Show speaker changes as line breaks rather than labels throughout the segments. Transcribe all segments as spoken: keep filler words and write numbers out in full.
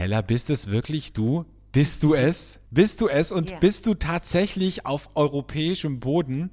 Keller, bist es wirklich du? Bist du es? Bist du es? Und
Ja.
bist du tatsächlich auf europäischem Boden?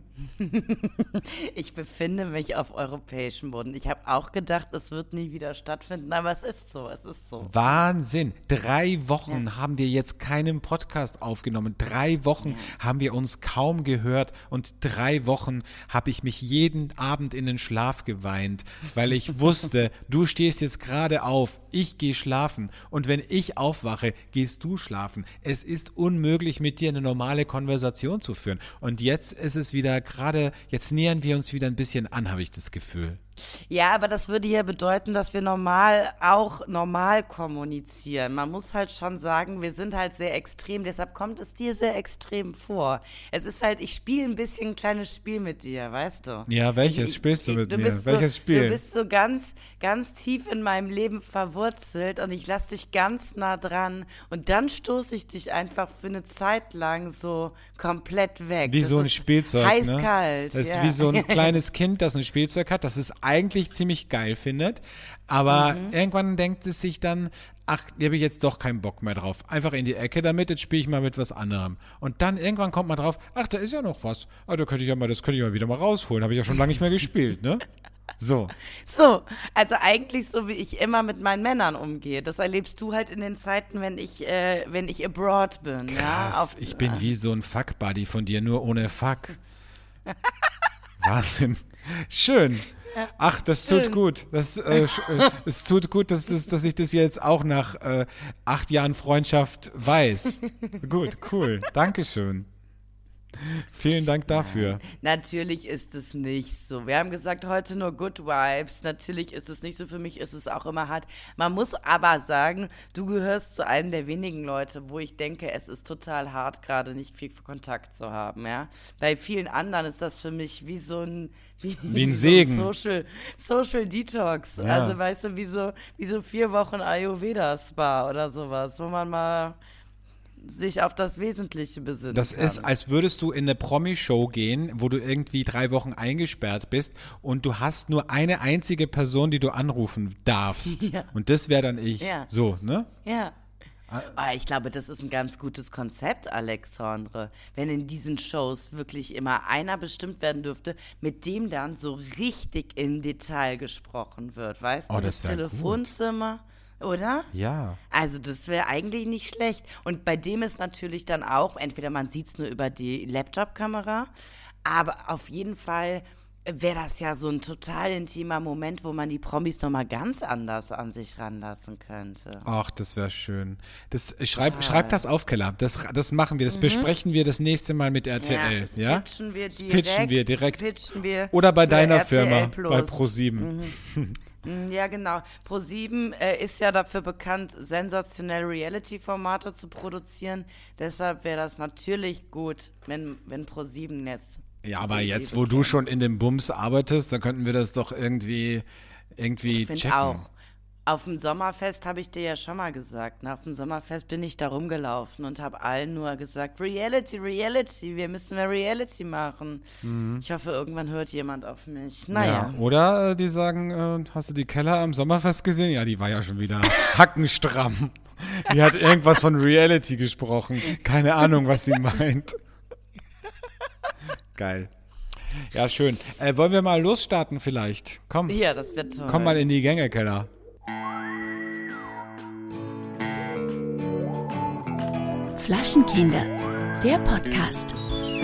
Ich befinde mich auf europäischem Boden. Ich habe auch gedacht, es wird nie wieder stattfinden, aber es ist so, es ist so.
Wahnsinn. Drei Wochen haben wir jetzt keinen Podcast aufgenommen. Drei Wochen haben wir uns kaum gehört und drei Wochen habe ich mich jeden Abend in den Schlaf geweint, weil ich wusste, du stehst jetzt gerade auf, ich gehe schlafen und wenn ich aufwache, gehst du schlafen. Es ist unmöglich, mit dir eine normale Konversation zu führen. Und jetzt ist es wieder gerade, jetzt nähern wir uns wieder ein bisschen an, habe ich das Gefühl.
Ja, aber das würde ja bedeuten, dass wir normal auch normal kommunizieren. Man muss halt schon sagen, wir sind halt sehr extrem, deshalb kommt es dir sehr extrem vor. Es ist halt, ich spiele ein bisschen ein kleines Spiel mit dir, weißt du?
Ja, welches
Ich-
spielst du
ich-
mit
du
mir?
bist
Welches
so,
Spiel?
Du bist so ganz, ganz tief in meinem Leben verwurzelt und ich lasse dich ganz nah dran und dann stoße ich dich einfach für eine Zeit lang so komplett weg.
Wie
Das
so ein
ist
Spielzeug, ne?
Eiskalt.
Das ist
ja.
wie so ein kleines Kind, das ein Spielzeug hat, das es eigentlich ziemlich geil findet, aber
Mhm.
irgendwann denkt es sich dann, ach, da habe ich jetzt doch keinen Bock mehr drauf. Einfach in die Ecke damit, jetzt spiele ich mal mit was anderem. Und dann irgendwann kommt man drauf, ach, da ist ja noch was. Ah, da könnte ich ja mal, das könnte ich mal wieder mal rausholen. Habe ich ja schon lange nicht mehr gespielt, ne? So.
So, also eigentlich so, wie ich immer mit meinen Männern umgehe. Das erlebst du halt in den Zeiten, wenn ich, äh, wenn ich abroad bin. Ja?
Krass,
Auf,
ich bin wie so ein Fuck-Buddy von dir, nur ohne Fuck. Wahnsinn. Schön. Ach, das tut
Schön.
gut. Das, äh, sch- äh, es tut gut, dass, das, dass ich das jetzt auch nach äh, acht Jahren Freundschaft weiß. Gut, cool. Dankeschön. Vielen Dank dafür.
Natürlich ist es nicht so. Wir haben gesagt, heute nur Good Vibes. Natürlich ist es nicht so. Für mich ist es auch immer hart. Man muss aber sagen, du gehörst zu einem der wenigen Leute, wo ich denke, es ist total hart, gerade nicht viel Kontakt zu haben. Ja? Bei vielen anderen ist das für mich wie so ein wie,
Wie ein
so
Segen.
Social, Social Detox.
Ja.
Also weißt du, wie so, wie so vier Wochen Ayurveda-Spa oder sowas, wo man mal sich auf das Wesentliche besinnen
Das
kann.
ist, als würdest du in eine Promi-Show gehen, wo du irgendwie drei Wochen eingesperrt bist und du hast nur eine einzige Person, die du anrufen darfst.
Ja.
Und das wäre dann ich.
Ja.
So, ne?
Ja. Aber ich glaube, das ist ein ganz gutes Konzept, Alexandre. Wenn in diesen Shows wirklich immer einer bestimmt werden dürfte, mit dem dann so richtig im Detail gesprochen wird. Weißt
Oh,
du,
das
das
wär
Telefonzimmer, oder?
Ja.
Also das wäre eigentlich nicht schlecht. Und bei dem ist natürlich dann auch, entweder man sieht es nur über die Laptop-Kamera, aber auf jeden Fall wäre das ja so ein total intimer Moment, wo man die Promis nochmal ganz anders an sich ranlassen könnte.
Ach, das wäre schön. Das, schreib,
Total.
schreib das auf, Keller. Das, das machen wir. Das besprechen wir das nächste Mal mit R T L.
das
Ja?
pitchen wir
Das
direkt.
pitchen wir direkt.
Pitchen wir
Oder bei
für
deiner
R T L
Firma,
Plus.
bei ProSieben.
Mm, Ja, genau. ProSieben äh, ist ja dafür bekannt, sensationell Reality-Formate zu produzieren. Deshalb wäre das natürlich gut, wenn, wenn ProSieben jetzt.
Ja, aber
diese
jetzt,
Idee
wo du
bekäme.
schon in dem Bums arbeitest, dann könnten wir das doch irgendwie, irgendwie
Ich finde
checken.
auch. Auf dem Sommerfest habe ich dir ja schon mal gesagt. Ne? Auf dem Sommerfest bin ich da rumgelaufen und habe allen nur gesagt, Reality, Reality, wir müssen mehr Reality machen. Ich hoffe, irgendwann hört jemand auf mich. Naja.
Ja, oder äh, die sagen, äh, hast du die Keller am Sommerfest gesehen? Ja, die war ja schon wieder hackenstramm. Die hat irgendwas von Reality gesprochen. Keine Ahnung, was sie meint. Geil. Ja, schön. Äh, wollen wir mal losstarten vielleicht? Komm,
Ja, das wird toll.
komm mal in die Gänge, Keller.
Flaschenkinder, der Podcast.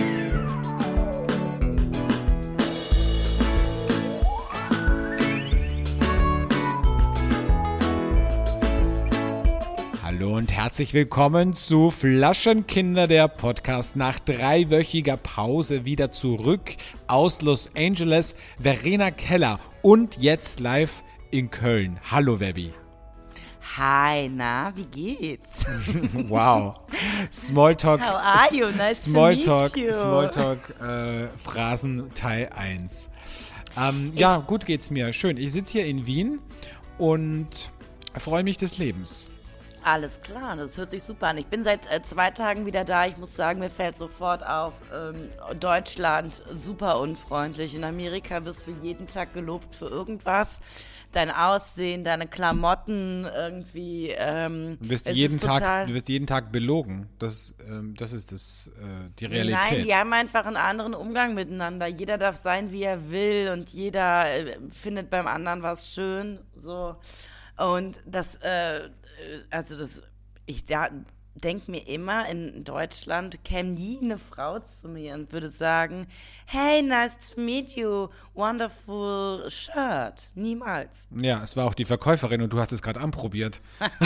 Hallo und herzlich willkommen zu Flaschenkinder, der Podcast. Nach dreiwöchiger Pause wieder zurück aus Los Angeles. Verena Keller und jetzt live in Köln. Hallo, Verbi.
Hi, na, wie geht's?
Wow. Smalltalk.
How are you? Nice to
Smalltalk,
meet you.
Smalltalk, äh, Phrasen Teil eins. Ähm, ja, gut geht's mir. Schön. Ich sitze hier in Wien und freue mich des Lebens.
Alles klar, das hört sich super an. Ich bin seit äh, zwei Tagen wieder da. Ich muss sagen, mir fällt sofort auf, ähm, Deutschland super unfreundlich. In Amerika wirst du jeden Tag gelobt für irgendwas. Dein Aussehen, deine Klamotten irgendwie. Ähm,
Du wirst,
es
jeden
ist
Tag,
total-
du wirst jeden Tag belogen. Das, ähm, das ist das, äh, die Realität.
Nein, die haben einfach einen anderen Umgang miteinander. Jeder darf sein, wie er will und jeder äh, findet beim anderen was schön. So. Und das, äh, also das, ich da denke mir immer, in Deutschland käme nie eine Frau zu mir und würde sagen, hey, nice to meet you, wonderful shirt. Niemals.
Ja, es war auch die Verkäuferin und du hast es gerade anprobiert.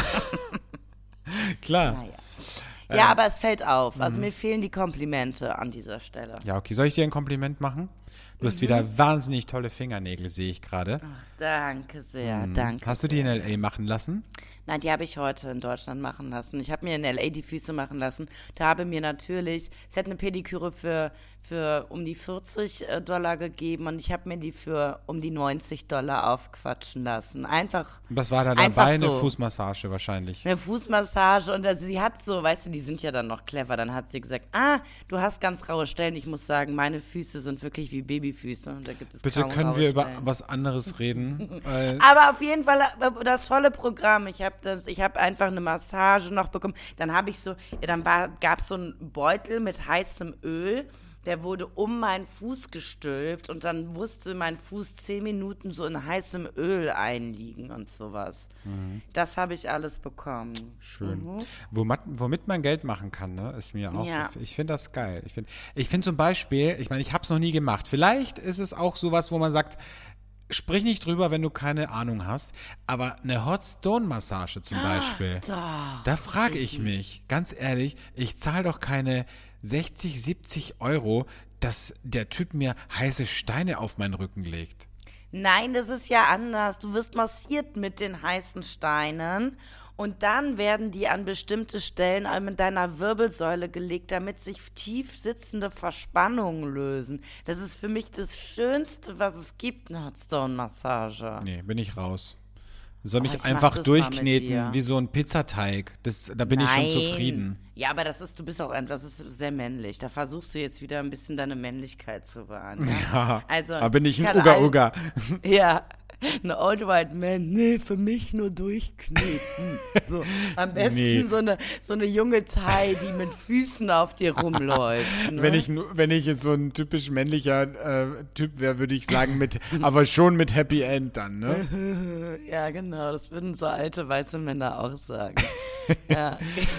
Klar.
Naja. Ja, aber es fällt auf. Also mir fehlen die Komplimente an dieser Stelle.
Ja, okay. Soll ich dir ein Kompliment machen? Du hast wieder wahnsinnig tolle Fingernägel, sehe ich gerade.
Danke sehr, danke.
Hast du die in L A machen lassen?
Nein, die habe ich heute in Deutschland machen lassen. Ich habe mir in L A die Füße machen lassen. Da habe mir natürlich, es hat eine Pediküre für, für um die vierzig Dollar gegeben und ich habe mir die für um die neunzig Dollar aufquatschen lassen. Einfach.
Was war da
Einfach
dabei? Eine
so.
Fußmassage wahrscheinlich.
Eine Fußmassage und also sie hat so, weißt du, die sind ja dann noch clever. Dann hat sie gesagt, ah, du hast ganz raue Stellen. Ich muss sagen, meine Füße sind wirklich wie Babyfüße. Und da gibt es
Bitte
kaum
können
raue
wir über
Stellen.
was anderes reden? äh,
Aber auf jeden Fall äh, das volle Programm. Ich habe das, ich habe einfach eine Massage noch bekommen. Dann habe ich so, ja, dann gab es so einen Beutel mit heißem Öl. Der wurde um meinen Fuß gestülpt und dann musste mein Fuß zehn Minuten so in heißem Öl einliegen und sowas. Das habe ich alles bekommen.
Schön.
Mhm.
Womit, womit man Geld machen kann, ne, ist mir auch.
Ja.
Ich, ich finde das geil. Ich finde ich find zum Beispiel, ich meine, ich habe es noch nie gemacht. Vielleicht ist es auch sowas, wo man sagt, sprich nicht drüber, wenn du keine Ahnung hast, aber eine Hot Stone Massage zum Beispiel,
Doch,
da frage ich mich, ganz ehrlich, ich zahle doch keine sechzig, siebzig Euro, dass der Typ mir heiße Steine auf meinen Rücken legt.
Nein, das ist ja anders. Du wirst massiert mit den heißen Steinen und dann werden die an bestimmte Stellen mit deiner Wirbelsäule gelegt, damit sich tief sitzende Verspannungen lösen. Das ist für mich das Schönste, was es gibt, eine Hotstone-Massage.
Nee, bin ich raus. Soll mich
ich mach
einfach
das mal mit
durchkneten
dir.
wie so ein Pizzateig. Das, da bin ich schon
Nein.
zufrieden.
Ja, aber das ist, du bist auch, ein- das ist sehr männlich. Da versuchst du jetzt wieder ein bisschen deine Männlichkeit zu wahren. Ja,
Ja,
also,
da bin ich ein
kann
Uga
all-
Uga.
Ja, ein Old White Man, nee, für mich nur durchkneten. So, am besten
Nee.
so, eine, so eine junge Thai, die mit Füßen auf dir rumläuft. Ne?
Wenn ich, nu- wenn ich jetzt so ein typisch männlicher äh, Typ wäre, würde ich sagen, mit, aber schon mit Happy End dann, ne?
Ja, genau, das würden so alte weiße Männer auch sagen. Ja.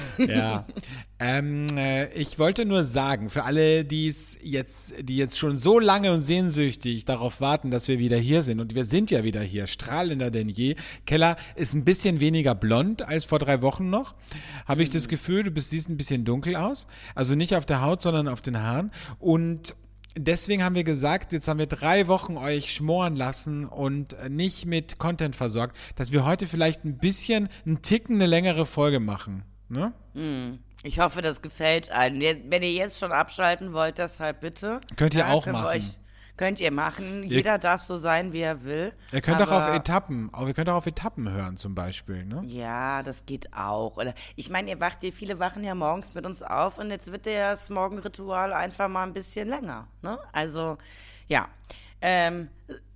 Ja. Ähm, äh, ich wollte nur sagen, für alle, die's jetzt, die jetzt schon so lange und sehnsüchtig darauf warten, dass wir wieder hier sind, und wir sind ja wieder hier, strahlender denn je. Keller ist ein bisschen weniger blond als vor drei Wochen noch. Habe ich das Gefühl, du bist, siehst ein bisschen dunkel aus. Also nicht auf der Haut, sondern auf den Haaren. Und deswegen haben wir gesagt, jetzt haben wir drei Wochen euch schmoren lassen und nicht mit Content versorgt, dass wir heute vielleicht ein bisschen, einen Ticken eine längere Folge machen. Ne?
Ich hoffe, das gefällt einem. Wenn ihr jetzt schon abschalten wollt, deshalb bitte.
Könnt ihr
Ja,
auch
können wir
machen.
Euch, könnt ihr machen. Jeder darf so sein, wie er will.
Ihr könnt auch auf
aber-
Etappen, auch, ihr könnt auch auf Etappen hören zum Beispiel. Ne?
Ja, das geht auch. Oder ich meine, ihr wacht, ihr viele wachen ja morgens mit uns auf und jetzt wird das Morgenritual einfach mal ein bisschen länger. Ne? Also, ja. Ähm,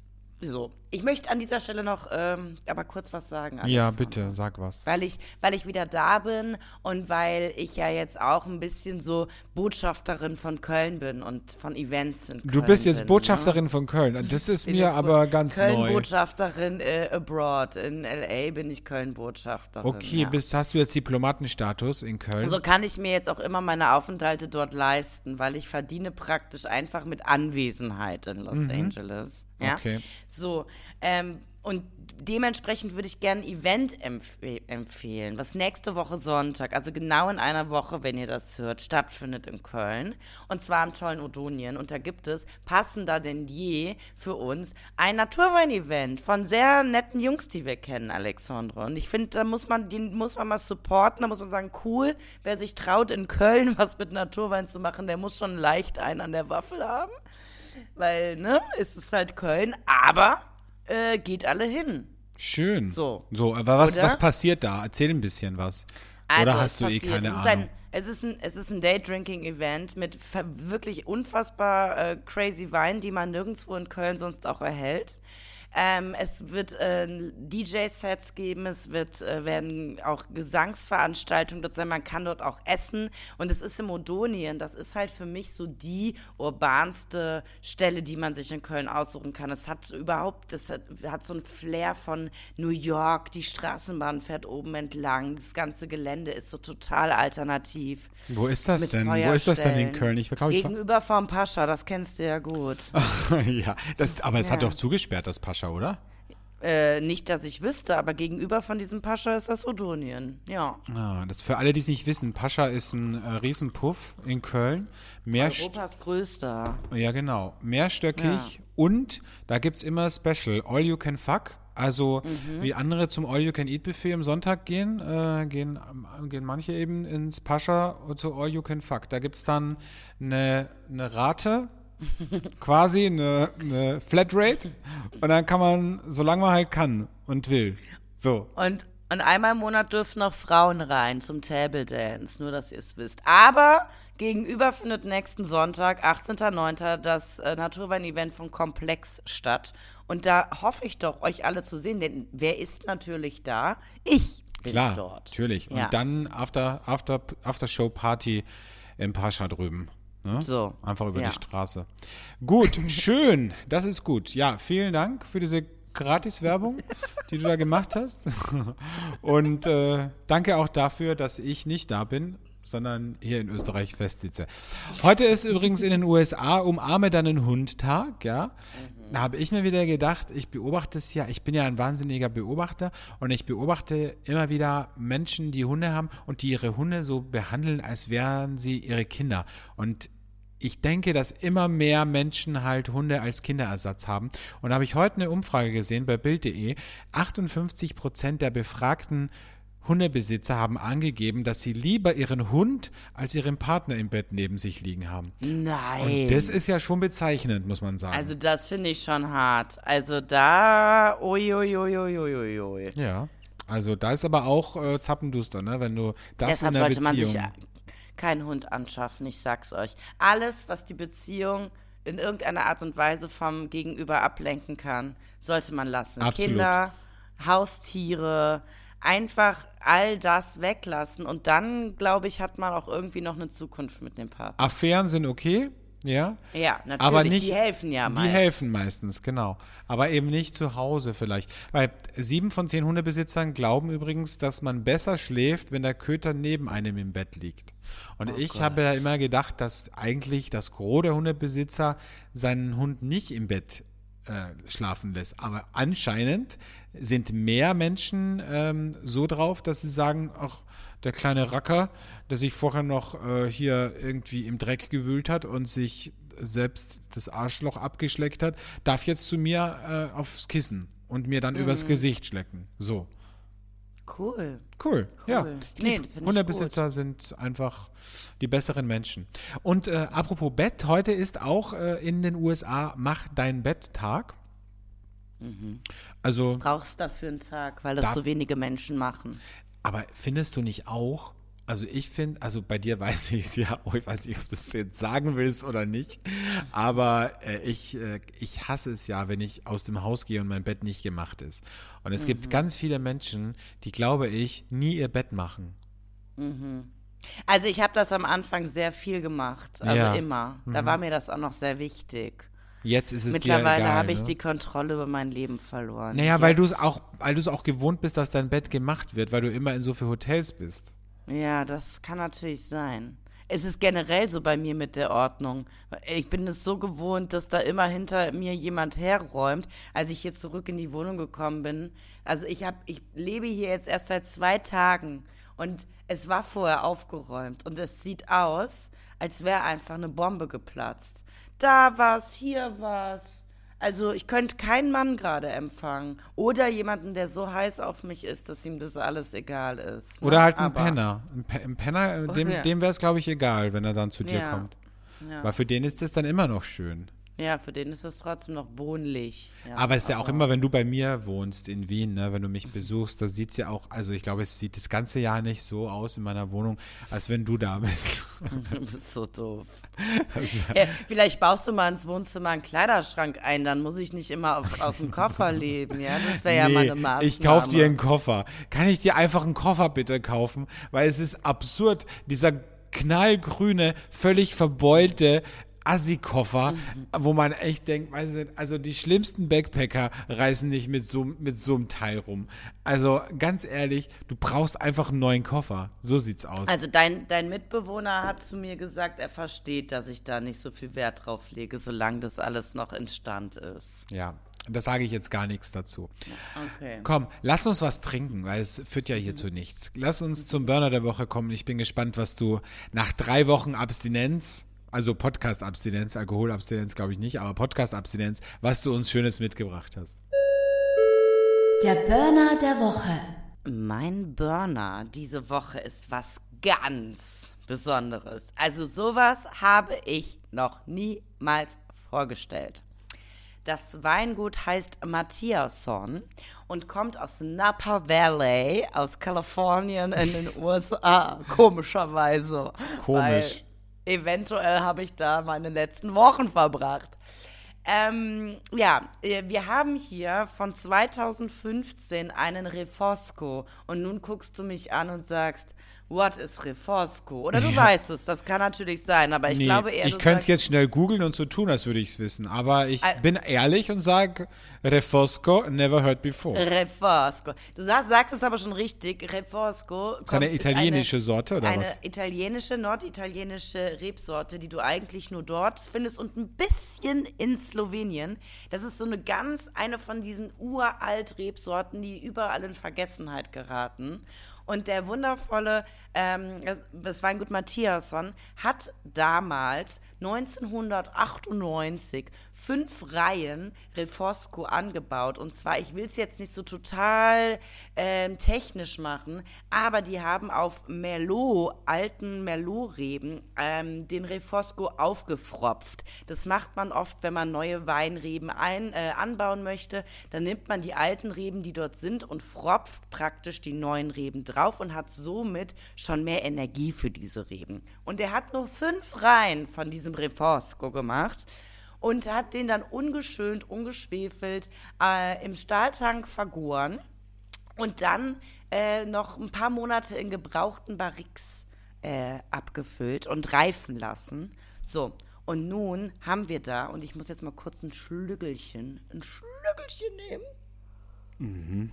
so. Ich möchte an dieser Stelle noch ähm, aber kurz was sagen.
Ja,
Alexander.
bitte, sag was.
Weil ich, weil ich wieder da bin und weil ich ja jetzt auch ein bisschen so Botschafterin von Köln bin und von Events in Köln.
Du bist jetzt
bin,
Botschafterin
ne?
von Köln. Das ist
Bin
mir
jetzt
aber
Bo-
ganz neu.
Köln-Botschafterin äh, abroad. In L A bin ich Köln-Botschafterin.
Okay,
ja.
bist, hast du jetzt Diplomatenstatus in Köln?
So kann ich mir jetzt auch immer meine Aufenthalte dort leisten, weil ich verdiene praktisch einfach mit Anwesenheit in Los Angeles. Ja?
Okay.
So, ähm, und dementsprechend würde ich gerne ein Event empf empfehlen, was nächste Woche Sonntag, also genau in einer Woche, wenn ihr das hört, stattfindet in Köln. Und zwar am tollen Odonien. Und da gibt es, passender denn je für uns, ein Naturwein-Event von sehr netten Jungs, die wir kennen, Alexandre. Und ich finde, da muss man, den muss man mal supporten, da muss man sagen, cool, wer sich traut, in Köln was mit Naturwein zu machen, der muss schon leicht einen an der Waffel haben. Weil, ne, es ist halt Köln, aber äh, geht alle hin.
Schön.
So.
So, aber was,
Oder?
was passiert da? Erzähl ein bisschen was.
Also,
Oder
es
hast du eh
passiert-
keine
es ist
Ahnung?
Ein, es ist ein, es ist ein Day-Drinking-Event mit ver- wirklich unfassbar äh, crazy Wein, die man nirgendwo in Köln sonst auch erhält. Ähm, es wird äh, D J-Sets geben, es wird, äh, werden auch Gesangsveranstaltungen dort sein, man kann dort auch essen und es ist im Odonien, das ist halt für mich so die urbanste Stelle, die man sich in Köln aussuchen kann. Es hat überhaupt, es hat, hat so ein Flair von New York, die Straßenbahn fährt oben entlang, das ganze Gelände ist so total alternativ.
Wo ist das
Mit
denn? Wo ist das denn in
Feuerstellen.
Köln? Ich glaube, ich war-
Gegenüber vom Pascha, das kennst du ja gut.
ja, das, aber es hat
Ja.
doch zugesperrt, das Pascha, oder?
Äh, nicht, dass ich wüsste, aber gegenüber von diesem Pascha ist das Odonien. Ja.
Ah, das für alle, die es nicht wissen, Pascha ist ein äh, Riesenpuff in Köln. Mehr
Europas größter.
Ja, genau. Mehrstöckig
Ja.
und da gibt es immer Special, All You Can Fuck. Also
Mhm.
wie andere zum All You Can Eat Buffet am Sonntag gehen, äh, gehen, ähm, gehen manche eben ins Pascha zu All You Can Fuck. Da gibt es dann eine, eine Rate, quasi eine, eine Flatrate und dann kann man, solange man halt kann und will. So.
Und, und einmal im Monat dürfen noch Frauen rein zum Table Dance, nur dass ihr es wisst. Aber gegenüber findet nächsten Sonntag, achtzehnter neunter das äh, Naturwein-Event von Komplex statt. Und da hoffe ich doch, euch alle zu sehen, denn wer ist natürlich da? Ich bin
Klar,
dort.
natürlich. Und
Ja.
dann After, After, After Show Party im Pascha drüben. Ne?
So,
Einfach über
ja.
die Straße. Gut, schön. Das ist gut. Ja, vielen Dank für diese Gratis-Werbung, die du da gemacht hast. Und äh, danke auch dafür, dass ich nicht da bin, sondern hier in Österreich festsitze. Heute ist übrigens in den U S A Umarme deinen Hund-Tag, ja. Da habe ich mir wieder gedacht, ich beobachte es ja, ich bin ja ein wahnsinniger Beobachter und ich beobachte immer wieder Menschen, die Hunde haben und die ihre Hunde so behandeln, als wären sie ihre Kinder. Und ich denke, dass immer mehr Menschen halt Hunde als Kinderersatz haben. Und da habe ich heute eine Umfrage gesehen bei Bild punkt de. achtundfünfzig Prozent der befragten Hundebesitzer haben angegeben, dass sie lieber ihren Hund als ihren Partner im Bett neben sich liegen haben.
Nein.
Und das ist ja schon bezeichnend, muss man sagen.
Also das finde ich schon hart. Also da, uiuiuiuiuiui.
ja, also da ist aber auch äh, zappenduster, ne? Wenn du das
Deshalb
in der
sollte man
Beziehung...
sich keinen Hund anschaffen, ich sag's euch. Alles, was die Beziehung in irgendeiner Art und Weise vom Gegenüber ablenken kann, sollte man lassen.
Absolut.
Kinder, Haustiere, einfach all das weglassen und dann, glaube ich, hat man auch irgendwie noch eine Zukunft mit dem Partner.
Affären sind okay, ja.
Ja, natürlich,
aber nicht,
die helfen ja
Die
meist.
helfen meistens, genau. Aber eben nicht zu Hause vielleicht. Weil sieben von zehn Hundebesitzern glauben übrigens, dass man besser schläft, wenn der Köter neben einem im Bett liegt. Und
Oh
ich
Gott.
habe ja immer gedacht, dass eigentlich das Gros der Hundebesitzer seinen Hund nicht im Bett äh, schlafen lässt. Aber anscheinend sind mehr Menschen ähm, so drauf, dass sie sagen, ach, der kleine Racker, der sich vorher noch äh, hier irgendwie im Dreck gewühlt hat und sich selbst das Arschloch abgeschleckt hat, darf jetzt zu mir äh, aufs Kissen und mir dann
Mhm.
übers Gesicht schlecken. So.
Cool.
Cool, ja.
Cool.
Ich
Nee,
lieb,
find ich
Hundebesitzer sind einfach die besseren Menschen. Und äh, apropos Bett, heute ist auch äh, in den U S A Mach dein Bett-Tag. Also,
Brauchst dafür einen Tag, weil das
Darf-
so wenige Menschen machen.
aber findest du nicht auch, also ich finde, also bei dir weiß ich es ja, oh, ich weiß nicht, ob du es jetzt sagen willst oder nicht, aber äh, ich, äh, ich hasse es ja, wenn ich aus dem Haus gehe und mein Bett nicht gemacht ist. Und es gibt ganz viele Menschen, die, glaube ich, nie ihr Bett machen.
Also ich habe das am Anfang sehr viel gemacht, also
Ja.
immer. Da war mir das auch noch sehr wichtig.
Jetzt ist es
Mittlerweile
dir egal,
habe ich
ne?
die Kontrolle über mein Leben verloren.
Naja, weil du es
Jetzt-
auch, weil du es auch gewohnt bist, dass dein Bett gemacht wird, weil du immer in so vielen Hotels bist.
Ja, das kann natürlich sein. Es ist generell so bei mir mit der Ordnung. Ich bin es so gewohnt, dass da immer hinter mir jemand herräumt, als ich hier zurück in die Wohnung gekommen bin. Also ich habe, ich lebe hier jetzt erst seit zwei Tagen und es war vorher aufgeräumt und es sieht aus, als wäre einfach eine Bombe geplatzt. Da war's, hier war's. Also ich könnte keinen Mann gerade empfangen. Oder jemanden, der so heiß auf mich ist, dass ihm das alles egal ist. ne?
Oder halt ein
Aber-
Penner. Ein, Pe ein Penner, äh, dem,
ja.
dem wäre es, glaube ich, egal, wenn er dann zu dir
Ja.
kommt.
Ja.
Weil für den ist es dann immer noch schön.
Ja, für den ist das trotzdem noch wohnlich. Ja,
aber es ist ja auch immer, wenn du bei mir wohnst in Wien, ne, wenn du mich besuchst, da sieht es ja auch, also ich glaube, es sieht das ganze Jahr nicht so aus in meiner Wohnung, als wenn du da bist.
Du bist so doof.
Also,
Ja, vielleicht baust du mal ins Wohnzimmer einen Kleiderschrank ein, dann muss ich nicht immer auf, aus dem Koffer leben, ja? Das wäre ja
nee,
mal eine Maßnahme.
ich kaufe dir einen Koffer. Kann ich dir einfach einen Koffer bitte kaufen? Weil es ist absurd, dieser knallgrüne, völlig verbeulte Assi-Koffer, mhm. wo man echt denkt, also die schlimmsten Backpacker reisen nicht mit so, mit so einem Teil rum. Also ganz ehrlich, du brauchst einfach einen neuen Koffer. So sieht's aus.
Also dein, dein Mitbewohner hat zu mir gesagt, er versteht, dass ich da nicht so viel Wert drauf lege, solange das alles noch in Stand ist.
Ja, das sage ich jetzt gar nichts dazu.
Okay.
Komm, lass uns was trinken, weil es führt ja hier mhm. zu nichts. Lass uns zum Burner der Woche kommen. Ich bin gespannt, was du nach drei Wochen Abstinenz, also Podcast-Abstinenz, Alkoholabstinenz glaube ich nicht, aber Podcast-Abstinenz, was du uns Schönes mitgebracht hast.
Der Burner der Woche.
Mein Burner diese Woche ist was ganz Besonderes. Also sowas habe ich noch niemals vorgestellt. Das Weingut heißt Mathiasson und kommt aus Napa Valley, aus Kalifornien in den U S A, komischerweise.
Komisch.
Weil eventuell habe ich da meine letzten Wochen verbracht. Ähm, ja, wir haben hier von zweitausendfünfzehn einen Refosco und nun guckst du mich an und sagst, what is Refosco? Oder du ja. weißt es, das kann natürlich sein, aber ich
nee,
glaube eher,
ich könnte es jetzt schnell googeln und so tun, als würde ich es wissen, aber ich
Al-
bin ehrlich und sage Refosco, never heard before.
Refosco. Du sagst, sagst es aber schon richtig, Refosco.
Ist eine italienische
eine,
Sorte oder
eine
was?
Eine italienische, norditalienische Rebsorte, die du eigentlich nur dort findest und ein bisschen in Slowenien. Das ist so eine ganz, eine von diesen uralt Rebsorten, die überall in Vergessenheit geraten. Und der wundervolle, ähm, das Weingut Mathiasson hat damals neunzehnhundertachtundneunzig fünf Reihen Refosco angebaut. Und zwar, ich will es jetzt nicht so total ähm, technisch machen, aber die haben auf Merlot, alten Merlot-Reben, ähm, den Refosco aufgefropft. Das macht man oft, wenn man neue Weinreben ein, äh, anbauen möchte. Dann nimmt man die alten Reben, die dort sind, und fropft praktisch die neuen Reben drauf und hat somit schon mehr Energie für diese Reben. Und er hat nur fünf Reihen von diesem Refosco gemacht und hat den dann ungeschönt, ungeschwefelt äh, im Stahltank vergoren und dann äh, noch ein paar Monate in gebrauchten Barriques äh, abgefüllt und reifen lassen. So, und nun haben wir da, und ich muss jetzt mal kurz ein Schlückelchen, ein Schlückelchen nehmen. Mhm.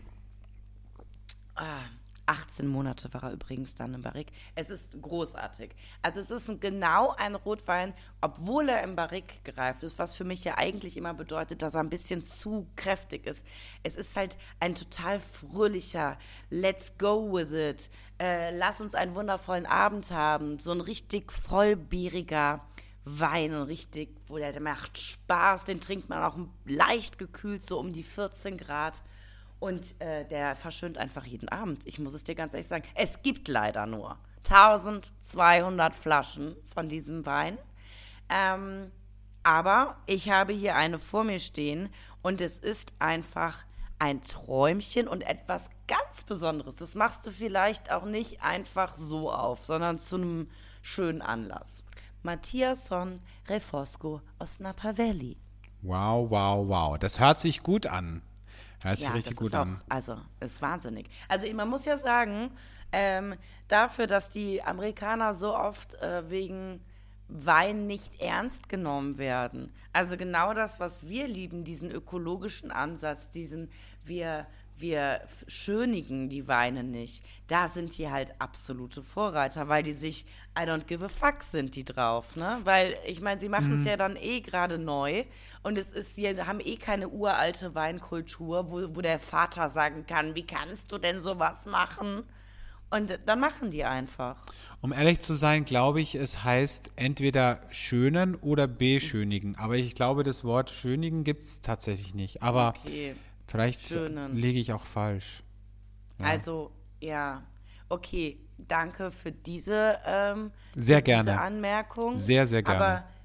Ah, achtzehn Monate war er übrigens dann im Barrique. Es ist großartig. Also es ist ein, genau ein Rotwein, obwohl er im Barrique gereift ist, was für mich ja eigentlich immer bedeutet, dass er ein bisschen zu kräftig ist. Es ist halt ein total fröhlicher, let's go with it, äh, lass uns einen wundervollen Abend haben, so ein richtig vollbieriger Wein, und richtig, wo der, der macht Spaß, den trinkt man auch leicht gekühlt, so um die vierzehn Grad. Und äh, der verschönt einfach jeden Abend. Ich muss es dir ganz ehrlich sagen. Es gibt leider nur eintausendzweihundert Flaschen von diesem Wein. Ähm, aber ich habe hier eine vor mir stehen und es ist einfach ein Träumchen und etwas ganz Besonderes. Das machst du vielleicht auch nicht einfach so auf, sondern zu einem schönen Anlass. Mathiasson Refosco aus Napa Valley.
Wow, wow, wow. Das hört sich gut an. Hört sich
ja,
richtig
das
gut
ist auch,
an.
Also, ist wahnsinnig. Also, man muss ja sagen, ähm, dafür, dass die Amerikaner so oft äh, wegen Wein nicht ernst genommen werden. Also genau das, was wir lieben, diesen ökologischen Ansatz, diesen wir, wir schönigen die Weine nicht. Da sind die halt absolute Vorreiter, weil die sich I don't give a fuck sind die drauf, ne? Weil, ich meine, sie machen es mhm. ja dann eh gerade neu und es ist, sie haben eh keine uralte Weinkultur, wo, wo der Vater sagen kann, wie kannst du denn sowas machen? Und dann machen die einfach.
Um ehrlich zu sein, glaube ich, es heißt entweder schönen oder beschönigen. Aber ich glaube, das Wort schönigen gibt es tatsächlich nicht. Aber
okay.
vielleicht
Schönen.
liege ich auch falsch.
Ja. Also, ja. Okay, danke für diese, ähm,
sehr
für
gerne.
diese Anmerkung.
Sehr, sehr gerne.
Aber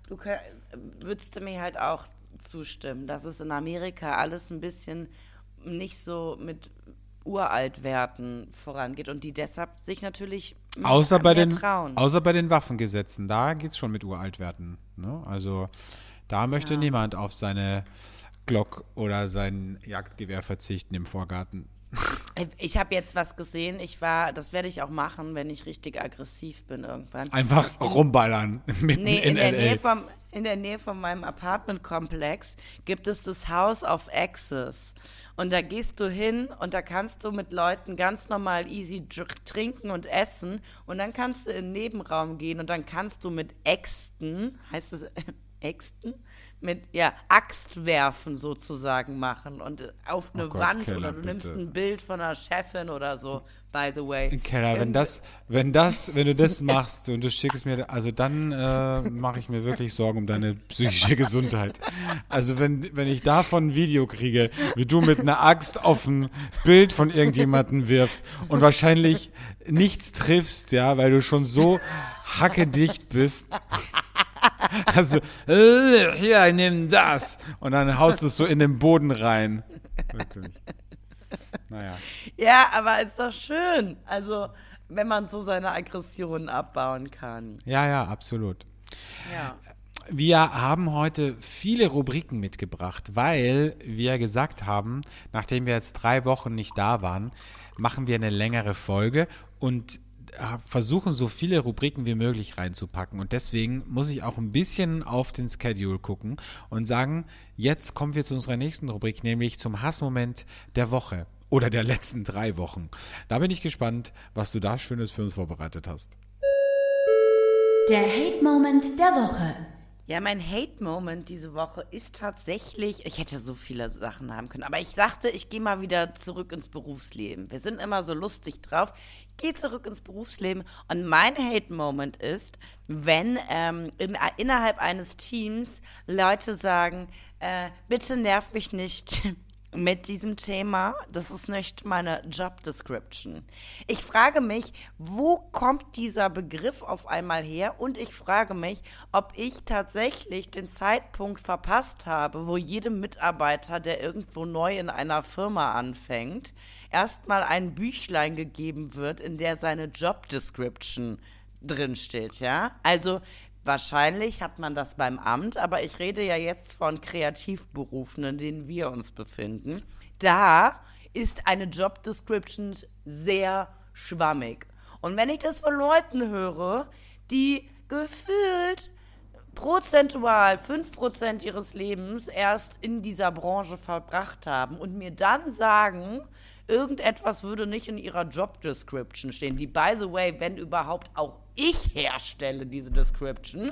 du könnt, würdest du mir halt auch zustimmen, dass es in Amerika alles ein bisschen nicht so mit Uraltwerten vorangeht und die deshalb sich natürlich mehr,
Außer bei
mehr
den,
trauen.
außer bei den Waffengesetzen, da geht es schon mit Uraltwerten. Ne? Also da möchte
Ja.
niemand auf seine Glock oder sein Jagdgewehr verzichten im Vorgarten.
Ich habe jetzt was gesehen, ich war, das werde ich auch machen, wenn ich richtig aggressiv bin irgendwann.
Einfach rumballern mitten
Nee,
in,
in, der
L A.
Nähe vom, in der Nähe von meinem Apartmentkomplex gibt es das House of Access. Und da gehst du hin und da kannst du mit Leuten ganz normal easy dr- trinken und essen. Und dann kannst du in den Nebenraum gehen und dann kannst du mit Äxten, heißt es Äxten? Mit, ja, Axtwerfen sozusagen machen und auf eine
Oh Gott,
Wand
Keller,
oder du nimmst
bitte.
ein Bild von einer Chefin oder so, by the way.
Keller, wenn
Irgend-
das, wenn das, wenn du das machst und du schickst mir, also dann äh, mache ich mir wirklich Sorgen um deine psychische Gesundheit. Also wenn, wenn ich davon ein Video kriege, wie du mit einer Axt auf ein Bild von irgendjemandem wirfst und wahrscheinlich nichts triffst, ja, weil du schon so hackedicht bist. Also, äh, hier, nimm das. Und dann haust du es so in den Boden rein. Wirklich. Naja.
Ja, aber ist doch schön. Also, wenn man so seine Aggressionen abbauen kann.
Ja, ja, absolut.
Ja.
Wir haben heute viele Rubriken mitgebracht, weil wir gesagt haben, nachdem wir jetzt drei Wochen nicht da waren, machen wir eine längere Folge und versuchen, so viele Rubriken wie möglich reinzupacken. Und deswegen muss ich auch ein bisschen auf den Schedule gucken und sagen, jetzt kommen wir zu unserer nächsten Rubrik, nämlich zum Hassmoment der Woche oder der letzten drei Wochen. Da bin ich gespannt, was du da Schönes für uns vorbereitet hast.
Der Hate-Moment der Woche.
Ja, mein Hate-Moment diese Woche ist tatsächlich, ich hätte so viele Sachen haben können, aber ich sagte, ich gehe mal wieder zurück ins Berufsleben. Wir sind immer so lustig drauf. Ich gehe zurück ins Berufsleben und mein Hate-Moment ist, wenn ähm, in, innerhalb eines Teams Leute sagen, äh, bitte nerv mich nicht mit diesem Thema, das ist nicht meine Job Description. Ich frage mich, wo kommt dieser Begriff auf einmal her? Und ich frage mich, ob ich tatsächlich den Zeitpunkt verpasst habe, wo jedem Mitarbeiter, der irgendwo neu in einer Firma anfängt, erstmal ein Büchlein gegeben wird, in der seine Job Description drinsteht, ja? Also wahrscheinlich hat man das beim Amt, aber ich rede ja jetzt von Kreativberufen, in denen wir uns befinden. Da ist eine Job Description sehr schwammig. Und wenn ich das von Leuten höre, die gefühlt prozentual fünf Prozent ihres Lebens erst in dieser Branche verbracht haben und mir dann sagen, irgendetwas würde nicht in ihrer Job Description stehen, die, by the way, wenn überhaupt auch ich herstelle, diese Description,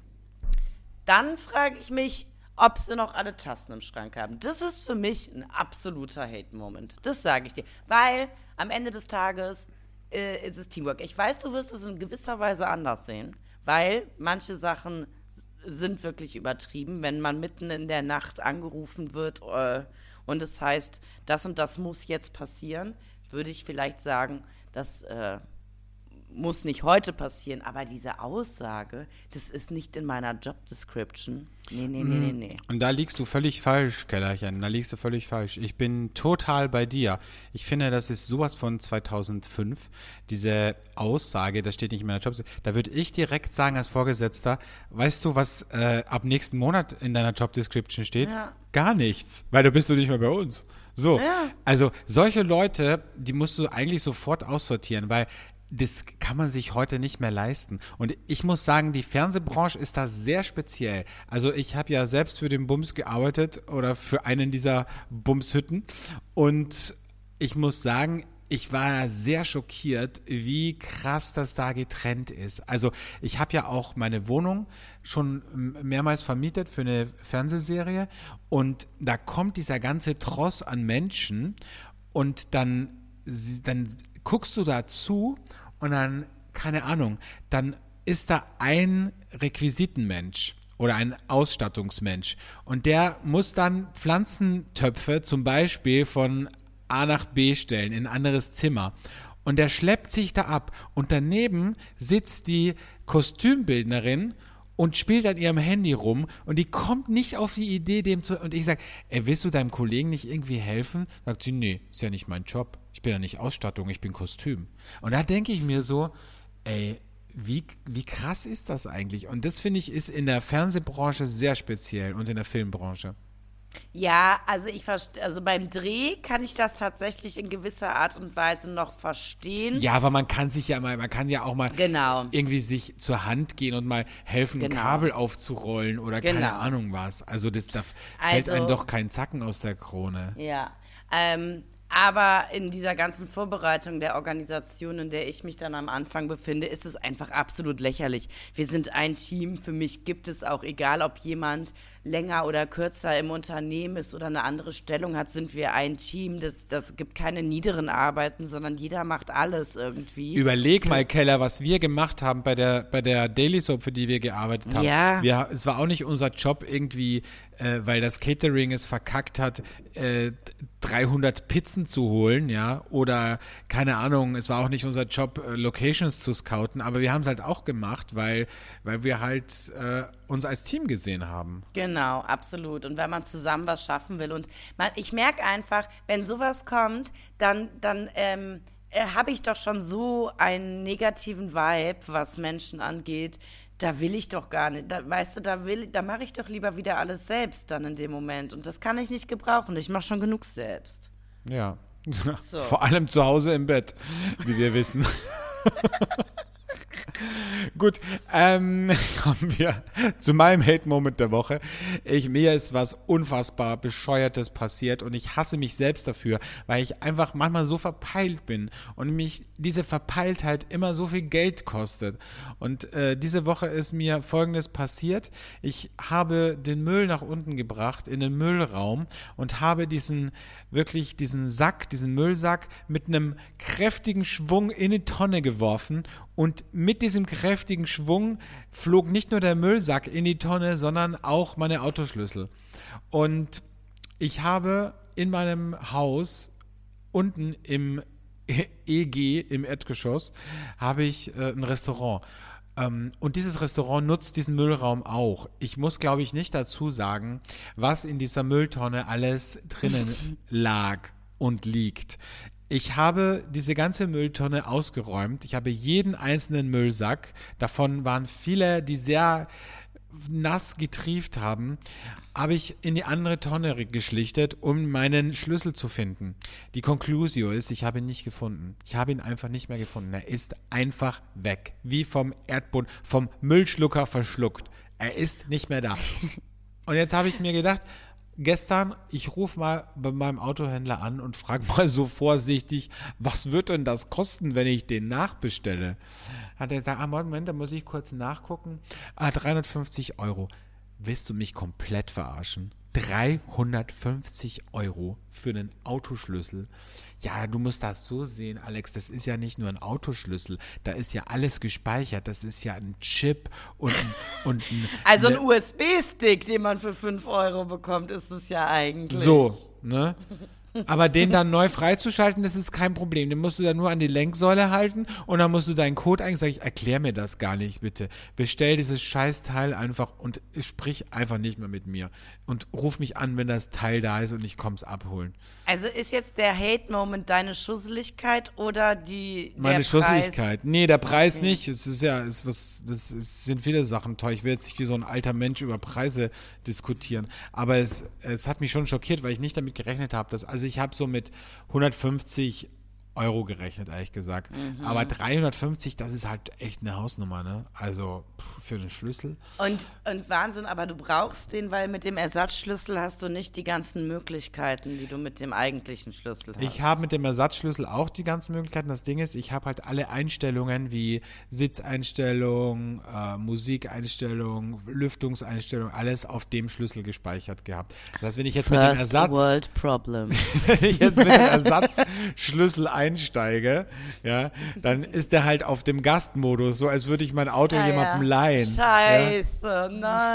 dann frage ich mich, ob sie noch alle Tassen im Schrank haben. Das ist für mich ein absoluter Hate-Moment. Das sage ich dir. Weil am Ende des Tages äh, ist es Teamwork. Ich weiß, du wirst es in gewisser Weise anders sehen, weil manche Sachen sind wirklich übertrieben, wenn man mitten in der Nacht angerufen wird äh, und es heißt, das und das muss jetzt passieren, würde ich vielleicht sagen, das äh, muss nicht heute passieren, aber diese Aussage, das ist nicht in meiner Job Description. Nee, nee, nee, nee, nee.
Und da liegst du völlig falsch, Kellerchen. Da liegst du völlig falsch. Ich bin total bei dir. Ich finde, das ist sowas von zweitausendfünf. Diese Aussage, das steht nicht in meiner Job. Da würde ich direkt sagen als Vorgesetzter, weißt du, was äh, ab nächsten Monat in deiner Job Description steht?
Ja.
Gar nichts, weil da bist du nicht mehr bei uns. So,
Ja.
also solche Leute, die musst du eigentlich sofort aussortieren, weil das kann man sich heute nicht mehr leisten. Und ich muss sagen, die Fernsehbranche ist da sehr speziell. Also ich habe ja selbst für den Bums gearbeitet oder für einen dieser Bumshütten. Und ich muss sagen, ich war sehr schockiert, wie krass das da getrennt ist. Also ich habe ja auch meine Wohnung schon mehrmals vermietet für eine Fernsehserie. Und da kommt dieser ganze Tross an Menschen und dann, dann guckst du da zu und dann, keine Ahnung, dann ist da ein Requisitenmensch oder ein Ausstattungsmensch und der muss dann Pflanzentöpfe zum Beispiel von A nach B stellen in ein anderes Zimmer und der schleppt sich da ab und daneben sitzt die Kostümbildnerin und spielt an ihrem Handy rum und die kommt nicht auf die Idee, dem zu, und ich sage, ey, willst du deinem Kollegen nicht irgendwie helfen? Sagt sie, nee, ist ja nicht mein Job. Ich bin ja nicht Ausstattung, ich bin Kostüm. Und da denke ich mir so, ey, wie, wie krass ist das eigentlich? Und das, finde ich, ist in der Fernsehbranche sehr speziell und in der Filmbranche.
Ja, also ich verstehe, also beim Dreh kann ich das tatsächlich in gewisser Art und Weise noch verstehen.
Ja, aber man kann sich ja mal, man kann ja auch mal
Genau.
irgendwie sich zur Hand gehen und mal helfen,
Genau.
Kabel aufzurollen oder
Genau.
keine Ahnung was. Also das, da fällt
Also-
einem doch kein Zacken aus der Krone.
Ja, ähm, aber in dieser ganzen Vorbereitung der Organisation, in der ich mich dann am Anfang befinde, ist es einfach absolut lächerlich. Wir sind ein Team. Für mich gibt es auch, egal ob jemand länger oder kürzer im Unternehmen ist oder eine andere Stellung hat, sind wir ein Team. Das, das gibt keine niederen Arbeiten, sondern jeder macht alles irgendwie.
Überleg mal, Keller, was wir gemacht haben bei der, bei der Daily Soap, für die wir gearbeitet haben.
Ja.
Wir, es war auch nicht unser Job irgendwie, äh, weil das Catering es verkackt hat, äh, dreihundert Pizzen zu holen, ja, oder keine Ahnung, es war auch nicht unser Job, äh, Locations zu scouten, aber wir haben es halt auch gemacht, weil, weil wir halt äh, uns als Team gesehen haben.
Genau, absolut. Und wenn man zusammen was schaffen will. Und man, ich merke einfach, wenn sowas kommt, dann, dann ähm, äh, habe ich doch schon so einen negativen Vibe, was Menschen angeht. Da will ich doch gar nicht. Da, weißt du, da will, da mache ich doch lieber wieder alles selbst dann in dem Moment. Und das kann ich nicht gebrauchen. Ich mache schon genug selbst.
Ja.
So.
Vor allem zu Hause im Bett, wie wir wissen. Gut, ähm, kommen wir zu meinem Hate-Moment der Woche. Ich, mir ist was unfassbar Bescheuertes passiert und ich hasse mich selbst dafür, weil ich einfach manchmal so verpeilt bin und mich diese Verpeiltheit immer so viel Geld kostet. Und äh, diese Woche ist mir Folgendes passiert. Ich habe den Müll nach unten gebracht in den Müllraum und habe diesen wirklich diesen Sack, diesen Müllsack mit einem kräftigen Schwung in die Tonne geworfen und mit diesem kräftigen Schwung flog nicht nur der Müllsack in die Tonne, sondern auch meine Autoschlüssel. Und ich habe in meinem Haus unten im E G, im Erdgeschoss, habe ich äh, ein Restaurant. Ähm, und dieses Restaurant nutzt diesen Müllraum auch. Ich muss, glaube ich, nicht dazu sagen, was in dieser Mülltonne alles drinnen lag und liegt. Ich habe diese ganze Mülltonne ausgeräumt. Ich habe jeden einzelnen Müllsack, davon waren viele, die sehr nass getrieft haben, habe ich in die andere Tonne geschlichtet, um meinen Schlüssel zu finden. Die Conclusio ist, ich habe ihn nicht gefunden. Ich habe ihn einfach nicht mehr gefunden. Er ist einfach weg. Wie vom Erdboden, vom Müllschlucker verschluckt. Er ist nicht mehr da. Und jetzt habe ich mir gedacht, gestern, ich rufe mal bei meinem Autohändler an und frage mal so vorsichtig, was wird denn das kosten, wenn ich den nachbestelle? Hat er gesagt, ah, Moment, da muss ich kurz nachgucken. Ah, dreihundertfünfzig Euro. Willst du mich komplett verarschen? dreihundertfünfzig Euro für einen Autoschlüssel. Ja, du musst das so sehen, Alex, das ist ja nicht nur ein Autoschlüssel, da ist ja alles gespeichert, das ist ja ein Chip und ein... Und ein
Also ein
ne,
U S B-Stick, den man für fünf Euro bekommt, ist es ja eigentlich.
So, ne? Aber den dann neu freizuschalten, das ist kein Problem. Den musst du dann nur an die Lenksäule halten und dann musst du deinen Code eigentlich sagen, ich erklär mir das gar nicht, bitte. Bestell dieses Scheißteil einfach und sprich einfach nicht mehr mit mir. Und ruf mich an, wenn das Teil da ist und ich komm's abholen.
Also ist jetzt der Hate-Moment deine Schusseligkeit oder die der
Meine
Preis?
Schusseligkeit. Nee, der Preis
Okay.
nicht. Es ist ja, es, was, das es sind viele Sachen teuer. Ich will jetzt nicht wie so ein alter Mensch über Preise diskutieren. Aber es, es hat mich schon schockiert, weil ich nicht damit gerechnet habe, dass, also ich habe so mit hundertfünfzig Euro gerechnet, ehrlich gesagt.
Mhm.
Aber dreihundertfünfzig, das ist halt echt eine Hausnummer, ne? Also pff, für den Schlüssel.
Und, und Wahnsinn, aber du brauchst den, weil mit dem Ersatzschlüssel hast du nicht die ganzen Möglichkeiten, die du mit dem eigentlichen Schlüssel hast.
Ich habe mit dem Ersatzschlüssel auch die ganzen Möglichkeiten. Das Ding ist, ich habe halt alle Einstellungen wie Sitzeinstellung, äh, Musikeinstellung, Lüftungseinstellung, alles auf dem Schlüssel gespeichert gehabt. Das heißt, wenn ich jetzt mit dem
First
Ersatz,
World Problem.
wenn ich jetzt mit dem Ersatzschlüssel einsteige, ja, dann ist der halt auf dem Gastmodus, so als würde ich mein Auto
Ah,
jemandem
ja.
leihen.
Scheiße,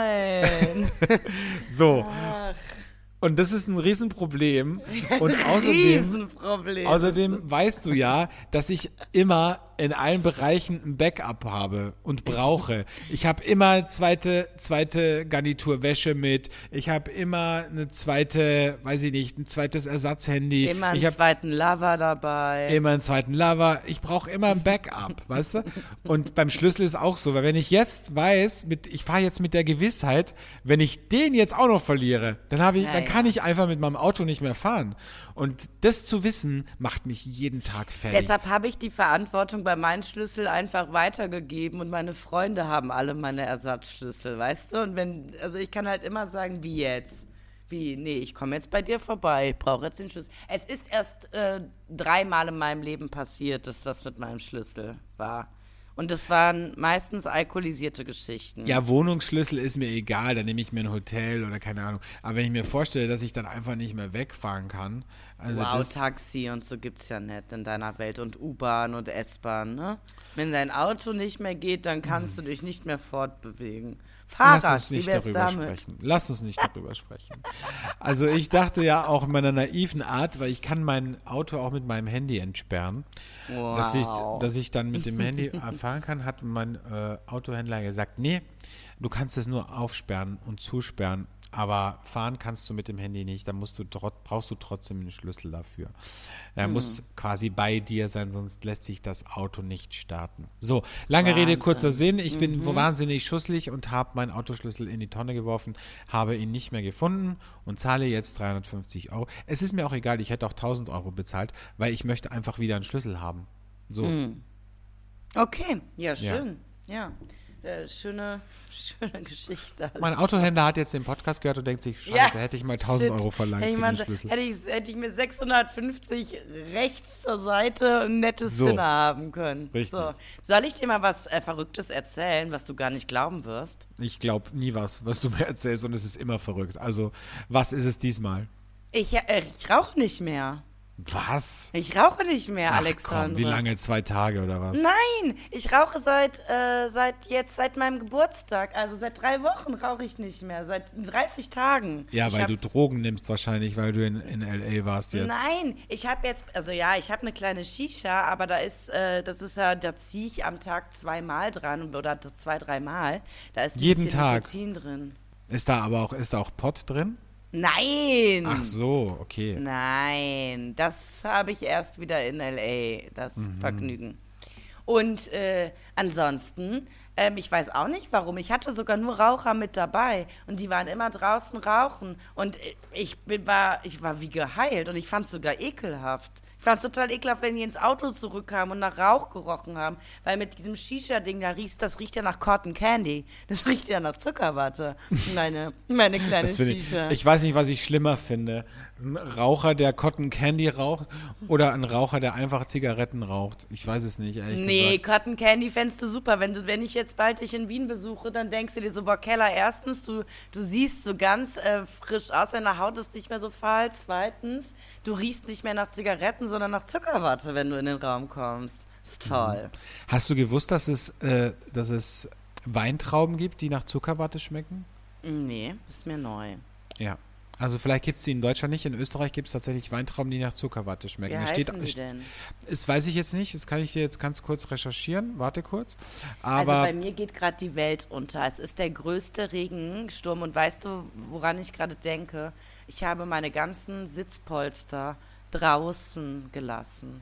nein.
Ja? So.
Ach,
Und das ist ein Riesenproblem. Und außerdem,
Riesenproblem.
außerdem weißt du ja, dass ich immer in allen Bereichen ein Backup habe und brauche. Ich habe immer zweite, zweite Garnitur Wäsche mit. Ich habe immer eine zweite, weiß ich nicht, ein zweites Ersatzhandy.
Immer einen
ich hab
zweiten Lover dabei.
Immer einen zweiten Lover. Ich brauche immer ein Backup, weißt du? Und beim Schlüssel ist auch so, weil wenn ich jetzt weiß, mit, ich fahre jetzt mit der Gewissheit, wenn ich den jetzt auch noch verliere, dann habe ich,
Ja,
dann
ja.
kann ich einfach mit meinem Auto nicht mehr fahren. Und das zu wissen, macht mich jeden Tag fertig.
Deshalb habe ich die Verantwortung bei meinen Schlüssel einfach weitergegeben und meine Freunde haben alle meine Ersatzschlüssel, weißt du? Und wenn, also ich kann halt immer sagen, wie jetzt? Wie, nee, ich komme jetzt bei dir vorbei, ich brauche jetzt den Schlüssel. Es ist erst äh, dreimal in meinem Leben passiert, dass was mit meinem Schlüssel war. Und das waren meistens alkoholisierte Geschichten.
Ja, Wohnungsschlüssel ist mir egal, dann nehme ich mir ein Hotel oder keine Ahnung. Aber wenn ich mir vorstelle, dass ich dann einfach nicht mehr wegfahren kann, also
wow,
das,
Taxi und so gibt's ja nicht in deiner Welt und U-Bahn und S-Bahn, ne? Wenn dein Auto nicht mehr geht, dann kannst du dich nicht mehr fortbewegen. Fahrrad,
lass uns nicht
wie wär's
darüber
damit?
sprechen. Lass uns nicht darüber sprechen. Also ich dachte ja auch in meiner naiven Art, weil ich kann mein Auto auch mit meinem Handy entsperren,
Wow.
dass ich, dass ich dann mit dem Handy fahren kann, hat mein äh, Autohändler gesagt, nee, du kannst es nur aufsperren und zusperren, aber fahren kannst du mit dem Handy nicht, da musst du brauchst du trotzdem einen Schlüssel dafür. Er
Hm.
muss quasi bei dir sein, sonst lässt sich das Auto nicht starten. So, lange
Wahnsinn.
Rede, kurzer Sinn. Ich bin mhm. wahnsinnig schusselig und habe meinen Autoschlüssel in die Tonne geworfen, habe ihn nicht mehr gefunden und zahle jetzt dreihundertfünfzig Euro. Es ist mir auch egal, ich hätte auch tausend Euro bezahlt, weil ich möchte einfach wieder einen Schlüssel haben. So.
Hm. Okay, ja, schön. Ja, Äh, schöne, schöne Geschichte.
Mein Autohändler hat jetzt den Podcast gehört und denkt sich, scheiße,
Ja,
hätte ich mal tausend
shit.
Euro verlangt
Hätte ich
für
mal-
den Schlüssel.
Hätte ich, hätte ich mir sechshundertfünfzig rechts zur Seite ein nettes
So.
Dinner haben können.
Richtig.
So. Soll ich dir mal was äh, Verrücktes erzählen, was du gar nicht glauben wirst?
Ich glaube nie was, was du mir erzählst und es ist immer verrückt. Also, was ist es diesmal?
Ich, äh, ich rauche nicht mehr.
Was?
Ich rauche nicht mehr,
Ach
Alexandra.
komm, wie lange? Zwei Tage oder was?
Nein, ich rauche seit, äh, seit jetzt, seit meinem Geburtstag. Also seit drei Wochen rauche ich nicht mehr. Seit dreißig Tagen.
Ja,
ich
weil
hab,
du Drogen nimmst wahrscheinlich, weil du in, in L A warst jetzt.
Nein, ich habe jetzt, also ja, ich habe eine kleine Shisha, aber da ist, äh, das ist ja, da ziehe ich am Tag zweimal dran oder zwei, dreimal. Da ist ein
Jeden
bisschen
Tag?
Nikotin drin.
Ist da aber auch, ist da auch Pot drin?
Nein!
Ach so, okay.
Nein, das habe ich erst wieder in L A, das
Mhm.
Vergnügen. Und äh, ansonsten, ähm, ich weiß auch nicht warum, ich hatte sogar nur Raucher mit dabei und die waren immer draußen rauchen und ich bin, war, ich war wie geheilt und ich fand es sogar ekelhaft. Ich fand es total ekelhaft, wenn die ins Auto zurückkamen und nach Rauch gerochen haben, weil mit diesem Shisha-Ding, da riecht, das riecht ja nach Cotton Candy. Das riecht ja nach Zuckerwatte, meine, meine kleine
Das finde ich,
Shisha.
ich weiß nicht, was ich schlimmer finde. Ein Raucher, der Cotton Candy raucht oder ein Raucher, der einfach Zigaretten raucht. Ich weiß es nicht, ehrlich
Nee,
gesagt.
Cotton Candy fändest du super. Wenn, du, wenn ich jetzt bald dich in Wien besuche, dann denkst du dir so, boah, Keller, erstens, du, du siehst so ganz äh, frisch aus, deine Haut ist nicht mehr so fahl. Zweitens, du riechst nicht mehr nach Zigaretten, sondern nach Zuckerwatte, wenn du in den Raum kommst. Ist toll.
Hast du gewusst, dass es, äh, dass es Weintrauben gibt, die nach Zuckerwatte schmecken?
Nee, ist mir neu.
Ja. Also vielleicht gibt es die in Deutschland nicht. In Österreich gibt es tatsächlich Weintrauben, die nach Zuckerwatte
Wie
schmecken. Da
heißen
steht,
die denn?
Das weiß ich jetzt nicht. Das kann ich dir jetzt ganz kurz recherchieren. Warte kurz.
Also
Aber
bei mir geht gerade die Welt unter. Es ist der größte Regensturm und weißt du, woran ich gerade denke? Ich habe meine ganzen Sitzpolster draußen gelassen.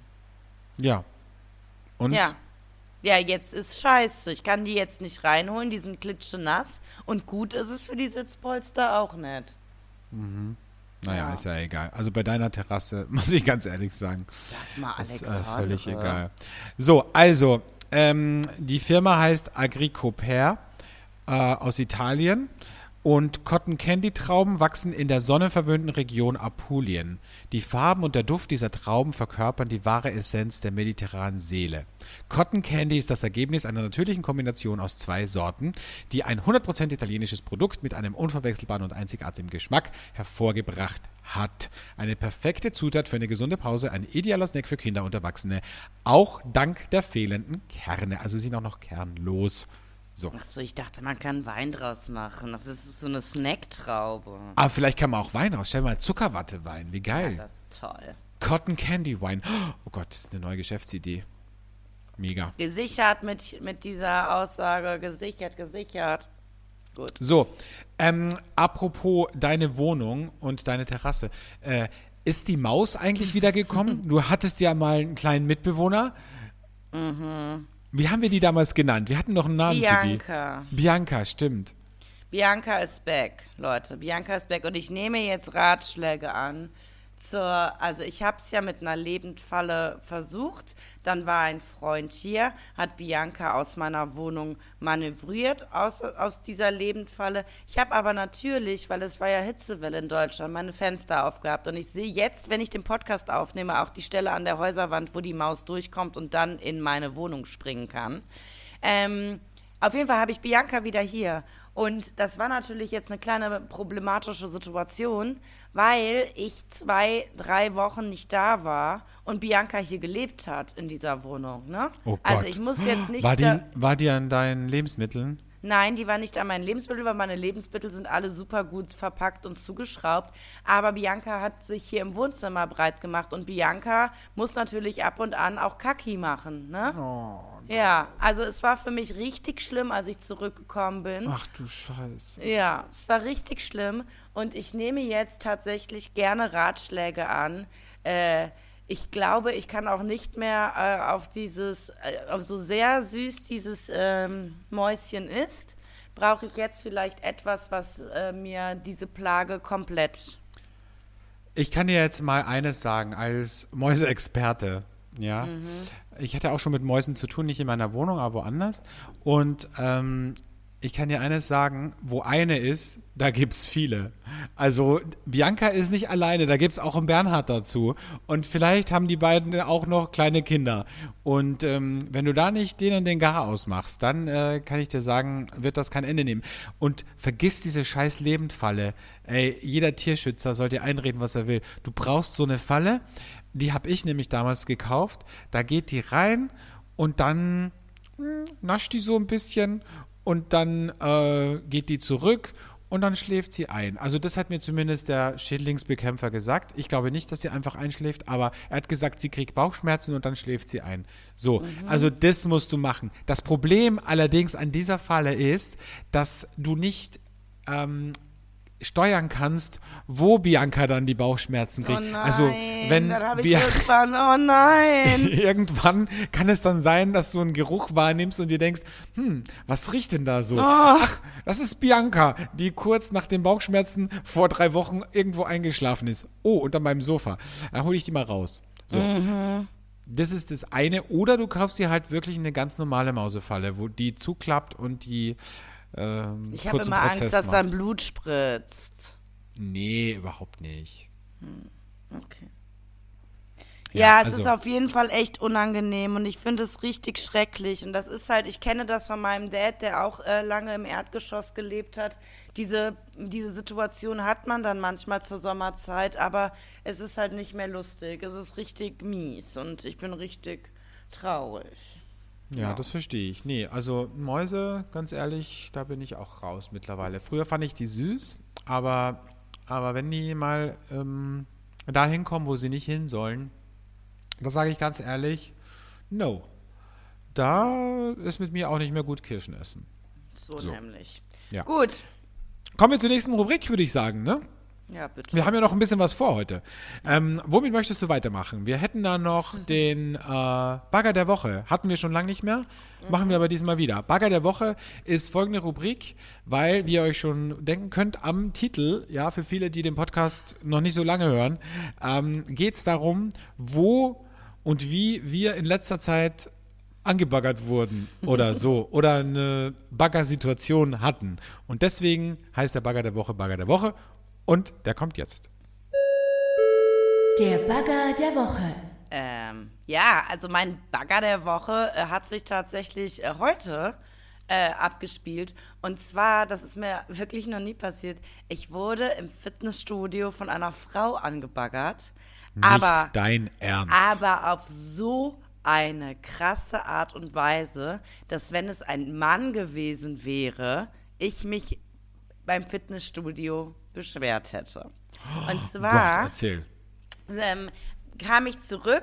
ja. Und?
Ja. Ja, jetzt ist scheiße. Ich kann die jetzt nicht reinholen, die sind klitschenass. Und gut ist es für die Sitzpolster auch nicht.
Naja,
Ja.
ist ja egal. Also bei deiner Terrasse, muss ich ganz ehrlich sagen,
Sag mal,
ist äh,
Alexandra.
völlig egal. So, also, ähm, die Firma heißt Agricoper äh, aus Italien und Cotton Candy Trauben wachsen in der sonnenverwöhnten Region Apulien. Die Farben und der Duft dieser Trauben verkörpern die wahre Essenz der mediterranen Seele. Cotton Candy ist das Ergebnis einer natürlichen Kombination aus zwei Sorten, die ein hundert Prozent italienisches Produkt mit einem unverwechselbaren und einzigartigen Geschmack hervorgebracht hat. Eine perfekte Zutat für eine gesunde Pause, ein idealer Snack für Kinder und Erwachsene, auch dank der fehlenden Kerne. Also sie sind auch noch kernlos. So.
Ach so, ich dachte, man kann Wein draus machen. Ach, das ist so eine Snacktraube.
Aber vielleicht kann man auch Wein raus. Stell mal Zuckerwattewein. Wie
Ja,
geil.
das ist toll.
Cotton Candy Wine. Oh Gott, das ist eine neue Geschäftsidee. mega.
Gesichert mit, mit dieser Aussage, gesichert, gesichert. Gut.
So, ähm, apropos deine Wohnung und deine Terrasse. Äh, ist die Maus eigentlich wieder gekommen? Du hattest ja mal einen kleinen Mitbewohner.
Mhm.
Wie haben wir die damals genannt? Wir hatten noch einen Namen
Bianca.
für die. Bianca, stimmt.
Bianca ist back, Leute. Bianca ist back. Und ich nehme jetzt Ratschläge an. Zur, also ich habe es ja mit einer Lebendfalle versucht. Dann war ein Freund hier, hat Bianca aus meiner Wohnung manövriert, aus, aus dieser Lebendfalle. Ich habe aber natürlich, weil es war ja Hitzewelle in Deutschland, meine Fenster aufgehabt. Und ich sehe jetzt, wenn ich den Podcast aufnehme, auch die Stelle an der Häuserwand, wo die Maus durchkommt und dann in meine Wohnung springen kann. Ähm, auf jeden Fall habe ich Bianca wieder hier. Und das war natürlich jetzt eine kleine problematische Situation, weil ich zwei, drei Wochen nicht da war und Bianca hier gelebt hat in dieser Wohnung. Ne?
Oh Gott.
Also ich muss jetzt nicht...
War die,
da,
war die an deinen Lebensmitteln?
Nein, die war nicht an meinen Lebensmitteln, weil meine Lebensmittel sind alle super gut verpackt und zugeschraubt. Aber Bianca hat sich hier im Wohnzimmer breit gemacht und Bianca muss natürlich ab und an auch Kaki machen, ne?
Oh,
ja, also es war für mich richtig schlimm, als ich zurückgekommen bin.
ach du Scheiße.
Ja, es war richtig schlimm und ich nehme jetzt tatsächlich gerne Ratschläge an. Äh, ich glaube, ich kann auch nicht mehr äh, auf dieses, äh, so sehr süß dieses ähm, Mäuschen ist, brauche ich jetzt vielleicht etwas, was äh, mir diese Plage komplett...
Ich kann dir jetzt mal eines sagen, als Mäuseexperte, ja. Mhm. Ich hatte auch schon mit Mäusen zu tun, nicht in meiner Wohnung, aber woanders. Und ähm, ich kann dir eines sagen, wo eine ist, da gibt's viele. Also Bianca ist nicht alleine, da gibt's auch einen Bernhard dazu. Und vielleicht haben die beiden auch noch kleine Kinder. Und ähm, wenn du da nicht denen den Garaus machst, dann äh, kann ich dir sagen, wird das kein Ende nehmen. Und vergiss diese scheiß Lebendfalle. Ey, jeder Tierschützer soll dir einreden, was er will. Du brauchst so eine Falle, die habe ich nämlich damals gekauft. Da geht die rein und dann hm, nascht die so ein bisschen und dann äh, geht die zurück und dann schläft sie ein. Also das hat mir zumindest der Schädlingsbekämpfer gesagt. Ich glaube nicht, dass sie einfach einschläft, aber er hat gesagt, sie kriegt Bauchschmerzen und dann schläft sie ein. So, mhm. Also das musst du machen. Das Problem allerdings an dieser Falle ist, dass du nicht ähm, steuern kannst, wo Bianca dann die Bauchschmerzen kriegt.
Oh nein,
also wenn
dann habe ich
Bia-
irgendwann, oh nein.
irgendwann kann es dann sein, dass du einen Geruch wahrnimmst und dir denkst, hm, was riecht denn da so?
Oh.
Ach, das ist Bianca, die kurz nach den Bauchschmerzen vor drei Wochen irgendwo eingeschlafen ist. Oh, unter meinem Sofa. Da hole ich die mal raus. So.
Mhm.
Das ist das eine. Oder du kaufst dir halt wirklich eine ganz normale Mausefalle, wo die zuklappt und die ähm,
Ich habe
kurzen
immer
Prozess
Angst, dass
macht.
dann Blut spritzt.
Nee, überhaupt nicht.
Okay.
Ja,
Ja, es
also-
ist auf jeden Fall echt unangenehm und ich finde es richtig schrecklich. Und das ist halt, ich kenne das von meinem Dad, der auch äh, lange im Erdgeschoss gelebt hat. Diese, diese Situation hat man dann manchmal zur Sommerzeit, aber es ist halt nicht mehr lustig. Es ist richtig mies und ich bin richtig traurig.
Ja,
Ja.
das verstehe ich. Nee, also Mäuse, ganz ehrlich, da bin ich auch raus mittlerweile. Früher fand ich die süß, aber, aber wenn die mal ähm, dahin kommen, wo sie nicht hin sollen, da sage ich ganz ehrlich, no. Da ist mit mir auch nicht mehr gut Kirschen essen.
So,
So.
nämlich.
Ja.
Gut.
Kommen wir zur nächsten Rubrik, würde ich sagen, ne?
Ja, bitte.
Wir haben ja noch ein bisschen was vor heute. Ähm, womit möchtest du weitermachen? Wir hätten da noch den äh, Bagger der Woche. Hatten wir schon lange nicht mehr. Machen wir aber diesmal wieder. Bagger der Woche ist folgende Rubrik, weil, wie ihr euch schon denken könnt, am Titel, ja, für viele, die den Podcast noch nicht so lange hören, ähm, geht es darum, wo und wie wir in letzter Zeit angebaggert wurden oder so oder eine Baggersituation hatten. Und deswegen heißt der Bagger der Woche Bagger der Woche. Und der kommt jetzt.
Der Bagger der Woche.
Ähm, ja, also mein Bagger der Woche äh, hat sich tatsächlich äh, heute äh, abgespielt. Und zwar, das ist mir wirklich noch nie passiert, ich wurde im Fitnessstudio von einer Frau angebaggert.
Nicht
aber,
dein Ernst.
aber auf so eine krasse Art und Weise, dass wenn es ein Mann gewesen wäre, ich mich beim Fitnessstudio beschwert hätte. Und
Oh
zwar
Gott, erzähl.
ähm, kam ich zurück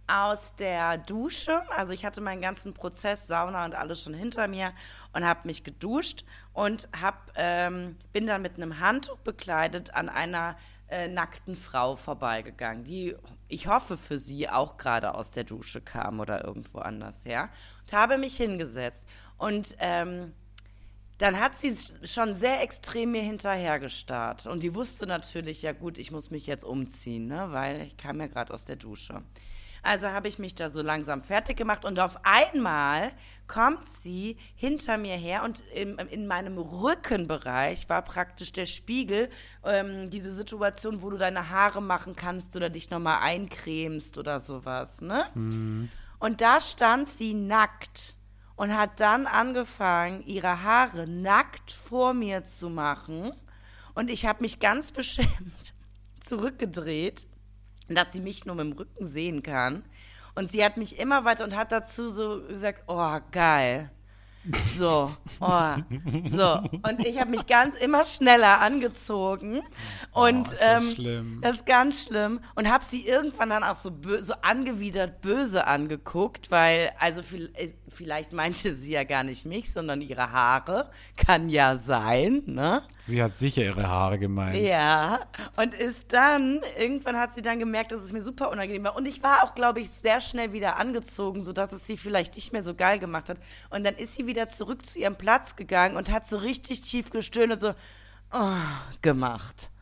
aus der Dusche. Also ich hatte meinen ganzen Prozess, Sauna und alles schon hinter mir und habe mich geduscht und hab, ähm, bin dann mit einem Handtuch bekleidet an einer äh, nackten Frau vorbeigegangen, die, ich hoffe für sie, auch gerade aus der Dusche kam oder irgendwo anders her. Und habe mich hingesetzt. Und ähm, dann hat sie schon sehr extrem mir hinterhergestarrt. Und die wusste natürlich, ja gut, ich muss mich jetzt umziehen, ne, weil ich kam ja gerade aus der Dusche. Also habe ich mich da so langsam fertig gemacht und auf einmal kommt sie hinter mir her und in, in meinem Rückenbereich war praktisch der Spiegel, ähm, diese Situation, wo du deine Haare machen kannst oder dich nochmal eincremst oder sowas, ne? Mhm. Und da stand sie nackt und hat dann angefangen, ihre Haare nackt vor mir zu machen und ich habe mich ganz beschämt zurückgedreht, dass sie mich nur mit dem Rücken sehen kann. Und sie hat mich immer weiter und hat dazu so gesagt, oh, geil. So, oh, so. Und ich habe mich ganz immer schneller angezogen. Und
oh, ist das
ähm,
schlimm.
Das ist ganz schlimm. Und habe sie irgendwann dann auch so, bö- so angewidert böse angeguckt, weil, also vielleicht meinte sie ja gar nicht mich, sondern ihre Haare. Kann ja sein, ne?
Sie hat sicher ihre Haare gemeint.
Ja, und ist dann, irgendwann hat sie dann gemerkt, dass es mir super unangenehm war. Und ich war auch, glaube ich, sehr schnell wieder angezogen, sodass es sie vielleicht nicht mehr so geil gemacht hat. Und dann ist sie wieder zurück zu ihrem Platz gegangen und hat so richtig tief gestöhnt und so oh, gemacht.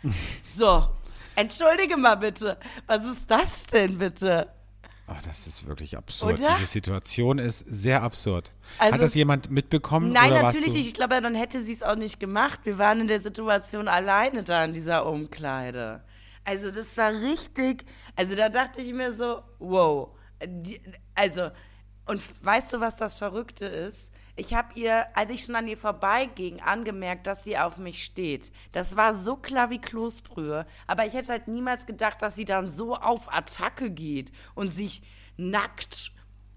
So, entschuldige mal bitte, was ist das denn bitte?
Oh, das ist wirklich absurd.
Oder?
Diese Situation ist sehr absurd.
Also,
hat das jemand mitbekommen?
Nein,
oder
natürlich
warst du?
nicht. Ich glaube, dann hätte sie es auch nicht gemacht. Wir waren in der Situation alleine da in dieser Umkleide. Also das war richtig, also da dachte ich mir so, wow. Die, also, und weißt du, was das Verrückte ist? Ich habe ihr, als ich schon an ihr vorbeiging, angemerkt, dass sie auf mich steht. Das war so klar wie Kloßbrühe. Aber ich hätte halt niemals gedacht, dass sie dann so auf Attacke geht und sich nackt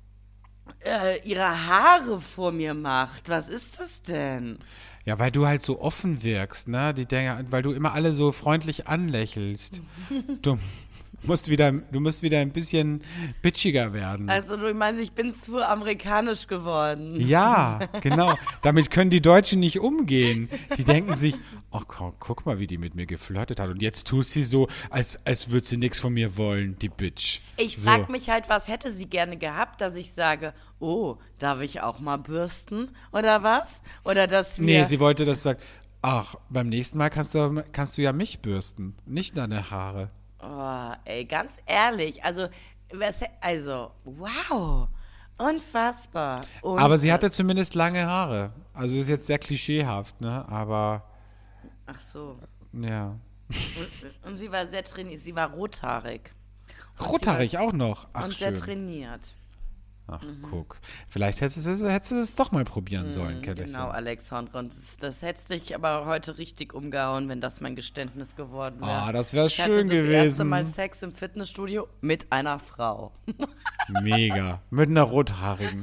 äh, ihre Haare vor mir macht. Was ist das denn?
Ja, weil du halt so offen wirkst, ne? Die denken, weil du immer alle so freundlich anlächelst. Du musst wieder, du musst wieder ein bisschen bitchiger werden.
Also du meinst, ich bin zu amerikanisch geworden.
Ja, genau. Damit können die Deutschen nicht umgehen. Die denken sich, oh, guck mal, wie die mit mir geflirtet hat. Und jetzt tut sie so, als, als würde sie nichts von mir wollen, die Bitch.
Ich
so.
frage mich halt, was hätte sie gerne gehabt, dass ich sage, oh, darf ich auch mal bürsten oder was? Oder dass wir...
Nee, sie wollte, dass du sagst, ach, beim nächsten Mal kannst du, kannst du ja mich bürsten, nicht deine Haare.
Oh, ey, ganz ehrlich, also, was, also, wow, unfassbar. Und,
aber sie hatte zumindest lange Haare. Also ist jetzt sehr klischeehaft, ne? Aber.
Ach so.
Ja.
Und, und sie war sehr trainiert, sie war rothaarig. Und
rothaarig
war,
auch noch? Ach,
und
schön.
sehr trainiert.
Ach,
mhm.
guck. Vielleicht hättest du es, hättest du es doch mal probieren mhm, sollen, Kellerchen.
Genau, Alexandra. Und das, das hätte dich aber heute richtig umgehauen, wenn das mein Geständnis geworden wäre.
Ah, das wäre schön
gewesen. Ich hatte
gewesen.
das erste Mal Sex im Fitnessstudio mit einer Frau.
Mega. Mit einer rothaarigen.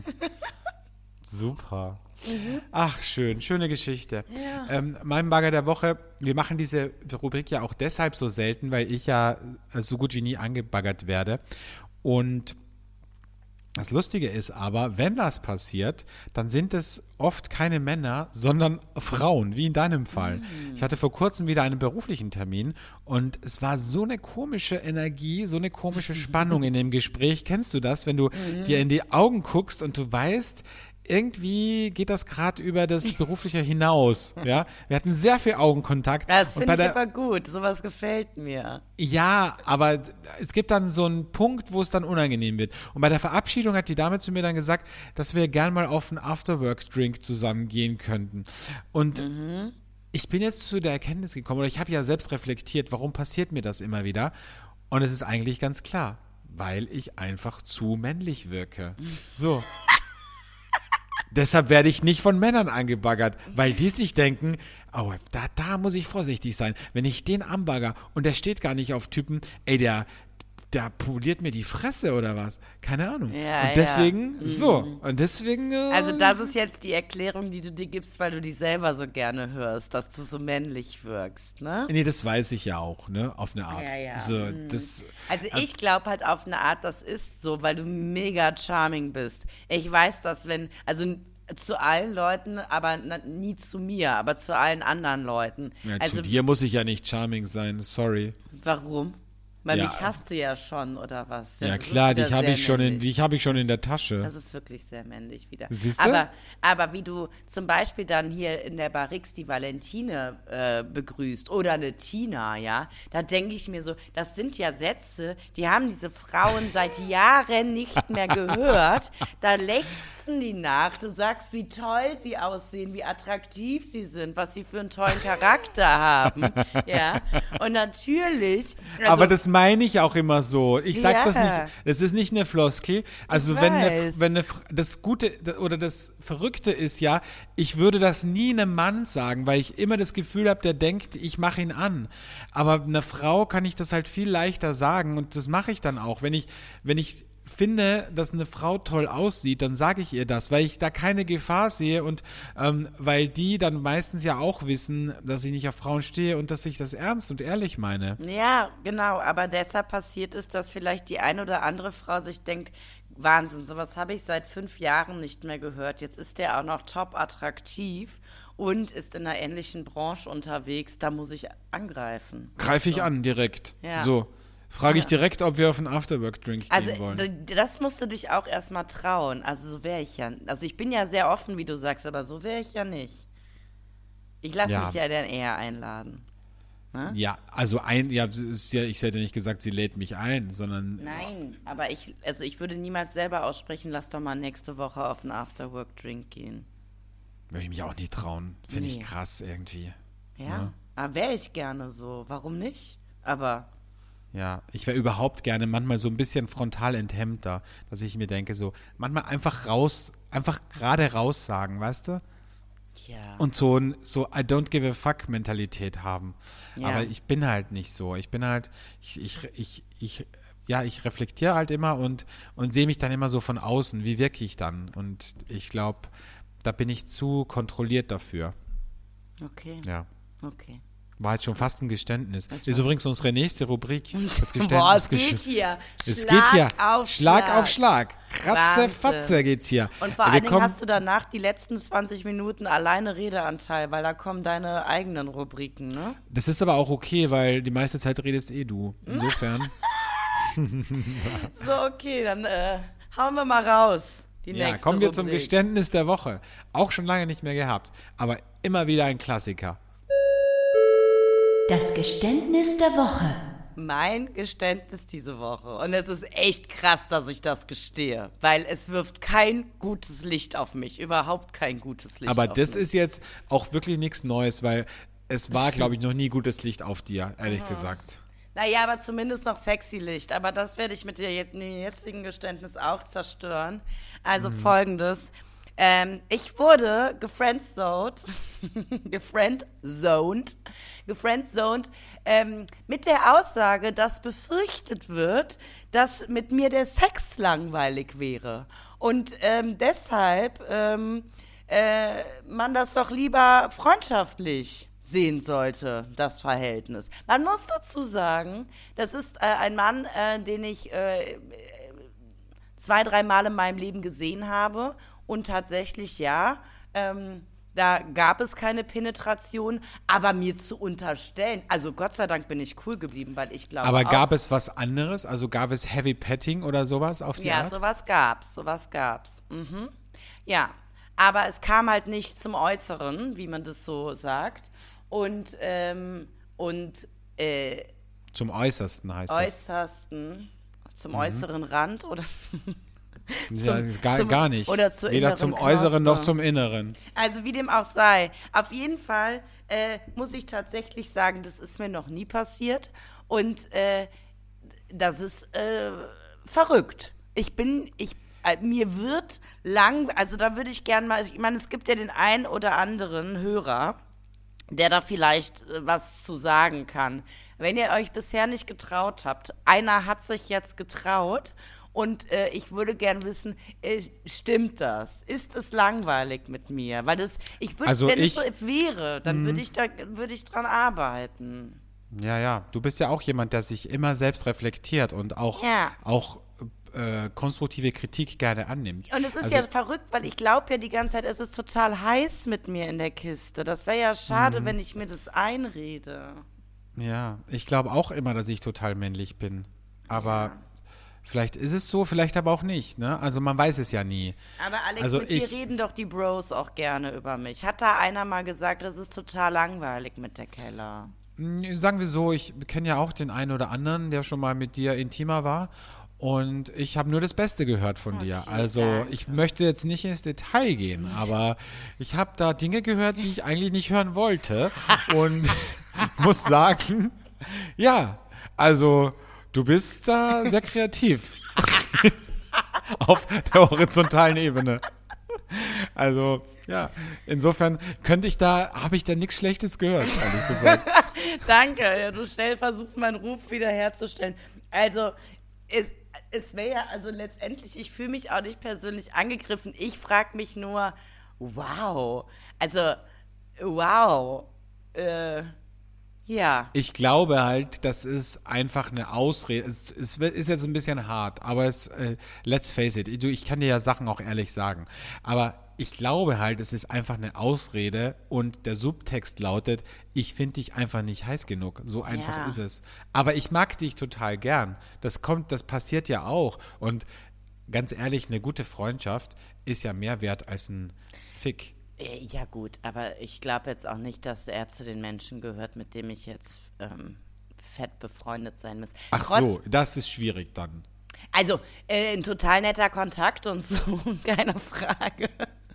Super.
Mhm.
Ach, schön. Schöne Geschichte.
Ja.
Ähm, mein Bagger der Woche, wir machen diese Rubrik ja auch deshalb so selten, weil ich ja so gut wie nie angebaggert werde. Und das Lustige ist aber, wenn das passiert, dann sind es oft keine Männer, sondern Frauen, wie in deinem Fall. Mm. Ich hatte vor kurzem wieder einen beruflichen Termin und es war so eine komische Energie, so eine komische Spannung in dem Gespräch. Kennst du das, wenn du mm. dir in die Augen guckst und du weißt, irgendwie geht das gerade über das Berufliche hinaus. Ja? Wir hatten sehr viel Augenkontakt.
Das finde ich
der,
aber gut. Sowas gefällt mir.
Ja, aber es gibt dann so einen Punkt, wo es dann unangenehm wird. Und bei der Verabschiedung hat die Dame zu mir dann gesagt, dass wir gern mal auf einen Afterwork-Drink zusammen gehen könnten. Und mhm. ich bin jetzt zu der Erkenntnis gekommen, oder ich habe ja selbst reflektiert, warum passiert mir das immer wieder? Und es ist eigentlich ganz klar, weil ich einfach zu männlich wirke. So. Deshalb werde ich nicht von Männern angebaggert, weil die sich denken, oh, da, da muss ich vorsichtig sein. Wenn ich den anbagger und der steht gar nicht auf Typen, ey, der, der poliert mir die Fresse oder was? Keine Ahnung.
Ja,
und deswegen,
ja.
so,
Mhm.
und deswegen. Äh,
Also das ist jetzt die Erklärung, die du dir gibst, weil du dich selber so gerne hörst, dass du so männlich wirkst, ne?
Nee, das weiß ich ja auch, ne? Auf eine Art.
Ja, ja.
So,
Mhm.
das,
Also ich glaube halt auf eine Art, das ist so, weil du mega charming bist. Ich weiß, dass wenn, also zu allen Leuten, aber na, nie zu mir, aber zu allen anderen Leuten.
ja,
also
zu dir muss ich ja nicht charming sein, sorry.
warum? Weil
Ja.
mich hast du ja schon, oder was?
Ja,
Das ist
klar,
wieder
dich habe
sehr
ich schon in,
männlich.
dich habe ich schon in der Tasche.
Das ist wirklich sehr männlich wieder.
Siehste?
Aber, aber wie du zum Beispiel dann hier in der Barrix die Valentine äh, begrüßt oder eine Tina, ja, da denke ich mir so, das sind ja Sätze, die haben diese Frauen seit Jahren nicht mehr gehört. Da lechzen die nach. Du sagst, wie toll sie aussehen, wie attraktiv sie sind, was sie für einen tollen Charakter haben. Ja, und natürlich. Also,
Aber das meine ich auch immer so. Ich sag
Ja.
das nicht, das ist nicht eine Floskel. Also
Ich
wenn, eine,
weiß.
wenn eine, das Gute oder das Verrückte ist ja, ich würde das nie einem Mann sagen, weil ich immer das Gefühl habe, der denkt, ich mache ihn an. Aber einer Frau kann ich das halt viel leichter sagen und das mache ich dann auch. Wenn ich, wenn ich finde, dass eine Frau toll aussieht, dann sage ich ihr das, weil ich da keine Gefahr sehe und ähm, weil die dann meistens ja auch wissen, dass ich nicht auf Frauen stehe und dass ich das ernst und ehrlich meine.
Ja, genau, aber deshalb passiert es, dass vielleicht die ein oder andere Frau sich denkt, Wahnsinn, sowas habe ich seit fünf Jahren nicht mehr gehört. Jetzt ist der auch noch top attraktiv und ist in einer ähnlichen Branche unterwegs, da muss ich angreifen.
Greife ich an direkt.
Ja.
So. Frage ich
Ja.
direkt, ob wir auf einen Afterwork-Drink
Also
gehen wollen.
d- das musst du dich auch erstmal trauen. Also so wäre ich ja. Also ich bin ja sehr offen, wie du sagst, aber so wäre ich ja nicht. Ich lasse
Ja.
mich ja dann eher einladen.
Ja, also ein, ja, es ist ja, ich hätte nicht gesagt, sie lädt mich ein, sondern
Nein, aber ich, also ich würde niemals selber aussprechen, lass doch mal nächste Woche auf einen Afterwork-Drink gehen.
würde ich mich auch nicht trauen. Finde ich
Nee.
krass irgendwie.
Ja?
Ja.
Aber wäre ich gerne so. Warum nicht? Aber
Ja, ich wäre überhaupt gerne manchmal so ein bisschen frontal enthemmter, dass ich mir denke, so manchmal einfach raus, einfach gerade raus sagen, weißt du?
ja.
Und so ein so I don't give a fuck Mentalität haben.
Ja.
Aber ich bin halt nicht so. Ich bin halt, ich, ich, ich, ich ja, ich reflektiere halt immer und, und sehe mich dann immer so von außen, wie wirke ich dann? Und ich glaube, da bin ich zu kontrolliert dafür.
Okay.
Ja.
Okay.
War jetzt schon fast ein Geständnis.
Das
Ist
war-
übrigens unsere nächste Rubrik. Das Geständnis.
Boah, es geht
Gesch-
hier.
Es
Schlag
geht hier.
auf
Schlag
Schlag.
auf Schlag. Kratze,
Wahnsinn.
Fatze geht's hier.
Und vor
Wir
allen Dingen
kommen-
hast du danach die letzten zwanzig Minuten alleine Redeanteil, weil da kommen deine eigenen Rubriken, ne?
Das ist aber auch okay, weil die meiste Zeit redest eh du. Insofern.
So, okay, dann äh, hauen wir mal raus. Die
Ja,
nächste
kommen wir zum
Rubrik.
Geständnis der Woche. Auch schon lange nicht mehr gehabt, aber immer wieder ein Klassiker.
Das Geständnis der Woche.
Mein Geständnis diese Woche. Und es ist echt krass, dass ich das gestehe, weil es wirft kein gutes Licht auf mich. Überhaupt kein gutes Licht
Aber
auf
das
mich.
ist jetzt auch wirklich nichts Neues, weil es war, glaube ich, noch nie gutes Licht auf dir, ehrlich gesagt.
Naja, aber zumindest noch sexy Licht. Aber das werde ich mit der jet- dem jetzigen Geständnis auch zerstören. Also folgendes. Ähm, ich wurde gefriendzoned, gefriendzoned, gefriendzoned ähm, mit der Aussage, dass befürchtet wird, dass mit mir der Sex langweilig wäre. Und ähm, deshalb ähm, äh, man das doch lieber freundschaftlich sehen sollte, das Verhältnis. Man muss dazu sagen, das ist äh, ein Mann, äh, den ich äh, zwei, drei Mal in meinem Leben gesehen habe und tatsächlich, ja, ähm, da gab es keine Penetration, aber mir zu unterstellen, also Gott sei Dank bin ich cool geblieben, weil ich glaube
Aber
auch,
gab es was anderes? Also gab es Heavy Petting oder sowas auf die
ja,
Art?
sowas gab's, sowas gab's. Mhm. Ja, aber es kam halt nicht zum Äußeren, wie man das so sagt. Und, ähm, und äh,
Zum Äußersten heißt das.
äußersten, zum äußeren Rand oder
Ja,
zum-
gar,
zum-
gar nicht.
oder zur
Weder
inneren
zum Äußeren noch
Knospe.
zum Inneren.
also wie dem auch sei. Auf jeden Fall äh, muss ich tatsächlich sagen, das ist mir noch nie passiert. Und äh, das ist äh, verrückt. Ich bin, ich, äh, mir wird lang, also da würde ich gerne mal, ich meine, es gibt ja den einen oder anderen Hörer, der da vielleicht äh, was zu sagen kann. wenn ihr euch bisher nicht getraut habt, einer hat sich jetzt getraut und äh, ich würde gern wissen, äh, stimmt das? Ist es langweilig mit mir? Weil das, ich würde,
Also
wenn
ich-
es so wäre, dann würde ich da, würde ich dran arbeiten.
Ja, ja, du bist ja auch jemand, der sich immer selbst reflektiert und auch,
Ja.
auch äh, konstruktive Kritik gerne annimmt.
Und es ist
Also,
ja verrückt, weil ich glaube ja die ganze Zeit, es ist total heiß mit mir in der Kiste. Das wäre ja schade,
Mhm.
wenn ich mir das einrede.
Ja, ich glaube auch immer, dass ich total männlich bin. Aber
Ja.
vielleicht ist es so, vielleicht aber auch nicht, ne? Also man weiß es ja nie.
Aber Alex,
Also
mit dir
ich-
reden doch die Bros auch gerne über mich. Hat da einer mal gesagt, das ist total langweilig mit der Keller?
Hm, Sagen wir so, ich kenne ja auch den einen oder anderen, der schon mal mit dir intimer war. Und ich habe nur das Beste gehört von dir.
Okay,
Also
danke.
ich möchte jetzt nicht ins Detail gehen, aber ich habe da Dinge gehört, die ich eigentlich nicht hören wollte. Und muss sagen, ja, also du bist da sehr kreativ. Auf der horizontalen Ebene. Also, ja, insofern könnte ich da, habe ich da nichts Schlechtes gehört, ehrlich gesagt.
Danke, ja, du schnell versuchst, meinen Ruf wiederherzustellen. Also, es, es wäre ja, also letztendlich, ich fühle mich auch nicht persönlich angegriffen. Ich frage mich nur, wow, also, wow, äh, ja.
Ich glaube halt, das ist einfach eine Ausrede. Es, es ist jetzt ein bisschen hart, aber es, äh, let's face it, du, ich kann dir ja Sachen auch ehrlich sagen. Aber ich glaube halt, es ist einfach eine Ausrede und der Subtext lautet, ich finde dich einfach nicht heiß genug. So einfach
Ja.
ist es. Aber ich mag dich total gern. Das kommt, das passiert ja auch. Und ganz ehrlich, eine gute Freundschaft ist ja mehr wert als ein Fick.
Äh, Ja gut, aber ich glaube jetzt auch nicht, dass er zu den Menschen gehört, mit dem ich jetzt ähm, fett befreundet sein muss.
Ach
Trotz-
so, das ist schwierig dann.
Also, äh, ein total netter Kontakt und so, keine Frage.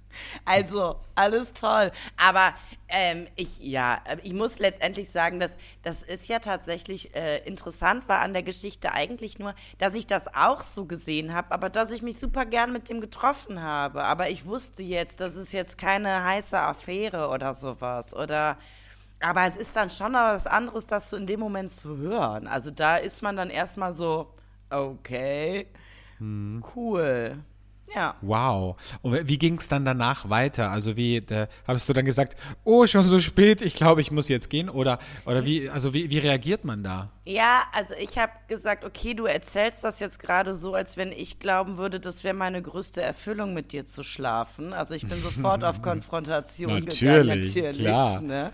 Also, alles toll. Aber ähm, ich, ja, ich muss letztendlich sagen, dass das ist ja tatsächlich äh, interessant war an der Geschichte eigentlich nur, dass ich das auch so gesehen habe, aber dass ich mich super gern mit dem getroffen habe. Aber ich wusste jetzt, das ist jetzt keine heiße Affäre oder sowas. Oder, aber es ist dann schon noch was anderes, das so in dem Moment zu hören. Also da ist man dann erstmal so, okay, cool. Ja.
Wow. Und wie ging es dann danach weiter? Also wie, äh, hast du dann gesagt, oh, schon so spät, ich glaube, ich muss jetzt gehen? Oder, oder wie, also wie, wie reagiert man da?
Ja, also ich habe gesagt, okay, du erzählst das jetzt gerade so, als wenn ich glauben würde, das wäre meine größte Erfüllung, mit dir zu schlafen. Also ich bin sofort auf Konfrontation
Natürlich,
gegangen, natürlich.
klar.
Ne?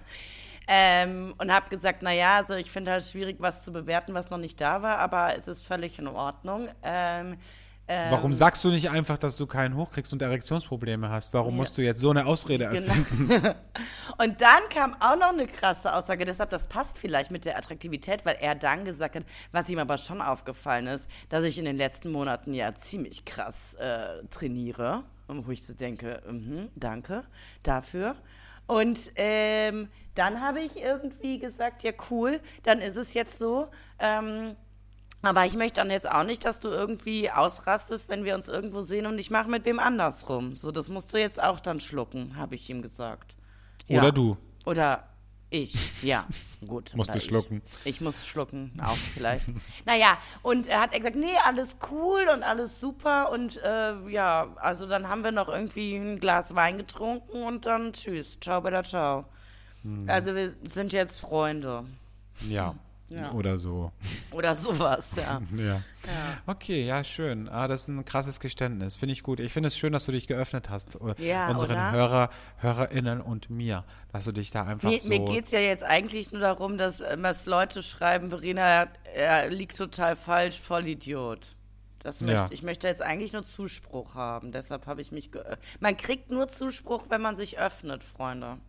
Ähm, und habe gesagt, naja, also ich finde halt schwierig, was zu bewerten, was noch nicht da war, aber es ist völlig in Ordnung. Ähm,
Warum sagst du nicht einfach, dass du keinen hochkriegst und Erektionsprobleme hast? Warum musst du jetzt so eine Ausrede erfinden?
Genau. Und dann kam auch noch eine krasse Aussage, deshalb, das passt vielleicht mit der Attraktivität, weil er dann gesagt hat, was ihm aber schon aufgefallen ist, dass ich in den letzten Monaten ja ziemlich krass äh, trainiere. Und wo ich so denke, mhm, danke dafür. Und ähm, dann habe ich irgendwie gesagt, ja cool, dann ist es jetzt so, ähm, aber ich möchte dann jetzt auch nicht, dass du irgendwie ausrastest, wenn wir uns irgendwo sehen und ich mache mit wem anders rum. So, das musst du jetzt auch dann schlucken, habe ich ihm gesagt. Ja.
Oder du.
Oder ich, ja, gut.
Musst
oder
du
ich.
schlucken.
Ich muss schlucken, auch vielleicht. Naja, und er hat gesagt, nee, alles cool und alles super und äh, ja, also dann haben wir noch irgendwie ein Glas Wein getrunken und dann tschüss, ciao, bella, ciao.
Hm.
Also wir sind jetzt Freunde
Ja.
Ja.
Oder so.
oder sowas, ja.
Ja. Okay, ja, schön. Ah, das ist ein krasses Geständnis. Finde ich gut. Ich finde es schön, dass du dich geöffnet hast. äh,
Ja,
unseren
oder?
Hörer, HörerInnen und mir. Dass du dich da einfach
Mir,
so.
mir geht es ja jetzt eigentlich nur darum, dass, ähm, dass Leute schreiben, Verena, er, er liegt total falsch, Vollidiot. Das möchte,
Ja.
Ich möchte jetzt eigentlich nur Zuspruch haben. Deshalb habe ich mich geöffnet. Man kriegt nur Zuspruch, wenn man sich öffnet, Freunde.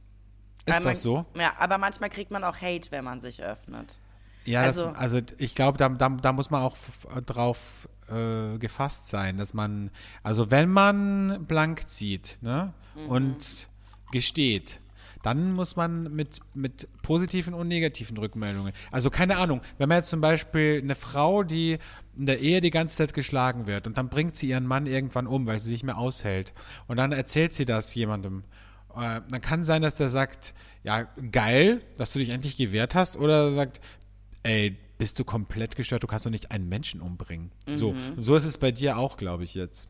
Ist
Weil man,
das so?
Ja, aber manchmal kriegt man auch Hate, wenn man sich öffnet.
Ja,
Also-
das, also ich glaube, da, da, da muss man auch f- drauf äh, gefasst sein, dass man, also wenn man blank zieht, ne,
Mhm.
und gesteht, dann muss man mit, mit positiven und negativen Rückmeldungen, also keine Ahnung, wenn man jetzt zum Beispiel eine Frau, die in der Ehe die ganze Zeit geschlagen wird und dann bringt sie ihren Mann irgendwann um, weil sie sich mehr aushält und dann erzählt sie das jemandem, äh, dann kann sein, dass der sagt, ja, geil, dass du dich endlich gewehrt hast, oder sagt, ey, bist du komplett gestört? Du kannst doch nicht einen Menschen umbringen. Mhm. So, so ist es bei dir auch, glaube ich, jetzt.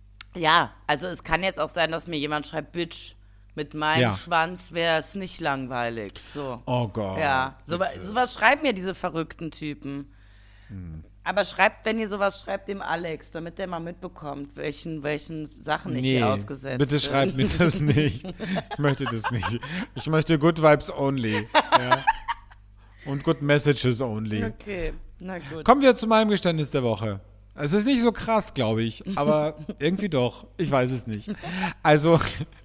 Ja, also es kann jetzt auch sein, dass mir jemand schreibt, Bitch, mit meinem
Ja.
Schwanz wäre es nicht langweilig. So.
Oh Gott.
Ja, so, sowas schreiben mir diese verrückten Typen. Hm. Aber schreibt, wenn ihr sowas schreibt, dem Alex, damit der mal mitbekommt, welchen, welchen Sachen ich
Nee,
hier ausgesetzt
bitte
bin.
schreibt mir das nicht. Ich möchte das nicht. Ich möchte Good Vibes only. Ja. Und Good Messages only.
Okay, na gut.
Kommen wir zu meinem Geständnis der Woche. Es ist nicht so krass, glaube ich, aber irgendwie doch. Ich weiß es nicht. Also,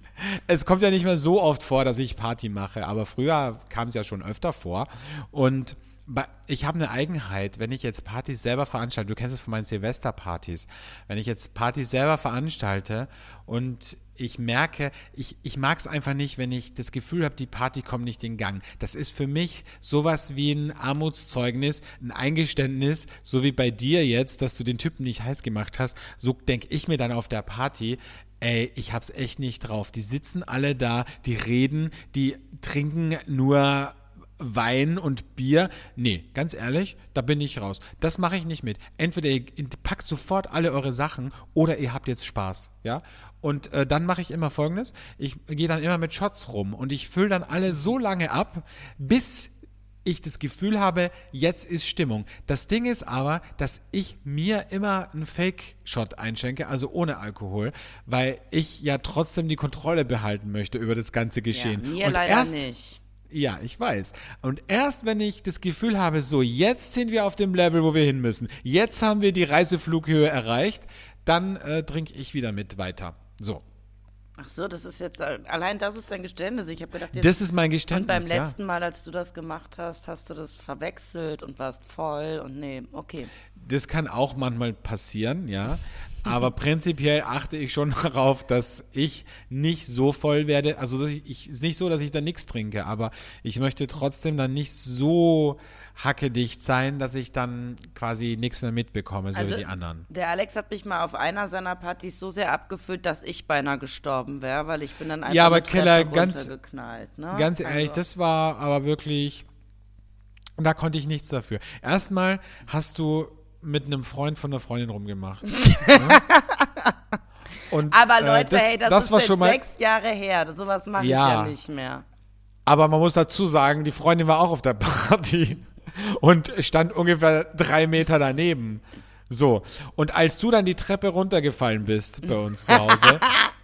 es kommt ja nicht mehr so oft vor, dass ich Party mache, aber früher kam es ja schon öfter vor. Und bei- ich habe eine Eigenheit, wenn ich jetzt Partys selber veranstalte, du kennst es von meinen Silvesterpartys, wenn ich jetzt Partys selber veranstalte und ich merke, ich, ich mag es einfach nicht, wenn ich das Gefühl habe, die Party kommt nicht in Gang. Das ist für mich sowas wie ein Armutszeugnis, ein Eingeständnis, so wie bei dir jetzt, dass du den Typen nicht heiß gemacht hast. So denke ich mir dann auf der Party, ey, ich hab's echt nicht drauf. Die sitzen alle da, die reden, die trinken nur Wein und Bier. Nee, ganz ehrlich, da bin ich raus. Das mache ich nicht mit. Entweder ihr packt sofort alle eure Sachen oder ihr habt jetzt Spaß, ja? Und äh, dann mache ich immer Folgendes. Ich gehe dann immer mit Shots rum und ich fülle dann alle so lange ab, bis ich das Gefühl habe, jetzt ist Stimmung. Das Ding ist aber, dass ich mir immer einen Fake-Shot einschenke, also ohne Alkohol, weil ich ja trotzdem die Kontrolle behalten möchte über das ganze Geschehen.
Ja, mir
und
leider
erst,
nicht.
Ja, ich weiß. Und erst wenn ich das Gefühl habe, so jetzt sind wir auf dem Level, wo wir hin müssen, jetzt haben wir die Reiseflughöhe erreicht, dann äh, trinke ich wieder mit weiter. So.
Ach so, das ist jetzt, allein das ist dein Geständnis. Ich habe gedacht, jetzt,
Das ist mein
und
Geständnis,
beim
ja.
letzten Mal, als du das gemacht hast, hast du das verwechselt und warst voll und nee, okay.
Das kann auch manchmal passieren, ja. Aber prinzipiell achte ich schon darauf, dass ich nicht so voll werde. Also dass ich, ich ist nicht so, dass ich da nichts trinke, aber ich möchte trotzdem dann nicht so hackedicht sein, dass ich dann quasi nichts mehr mitbekomme, so
Also,
wie die anderen.
Der Alex hat mich mal auf einer seiner Partys so sehr abgefüllt, dass ich beinahe gestorben wäre, weil ich bin dann einfach
Ja, aber
eine Treppe
Keller, ganz-
runtergeknallt. Ne?
Ganz ehrlich,
also,
das war aber wirklich, da konnte ich nichts dafür. Erstmal hast du mit einem Freund von einer Freundin rumgemacht. Ne? Und,
Aber
äh,
Leute,
das,
hey, das,
das
ist
war
jetzt
schon mal,
sechs Jahre her. Das- Sowas mache
Ja.
ich ja nicht mehr.
aber man muss dazu sagen, die Freundin war auch auf der Party und stand ungefähr drei Meter daneben. So, und als du dann die Treppe runtergefallen bist bei uns zu Hause,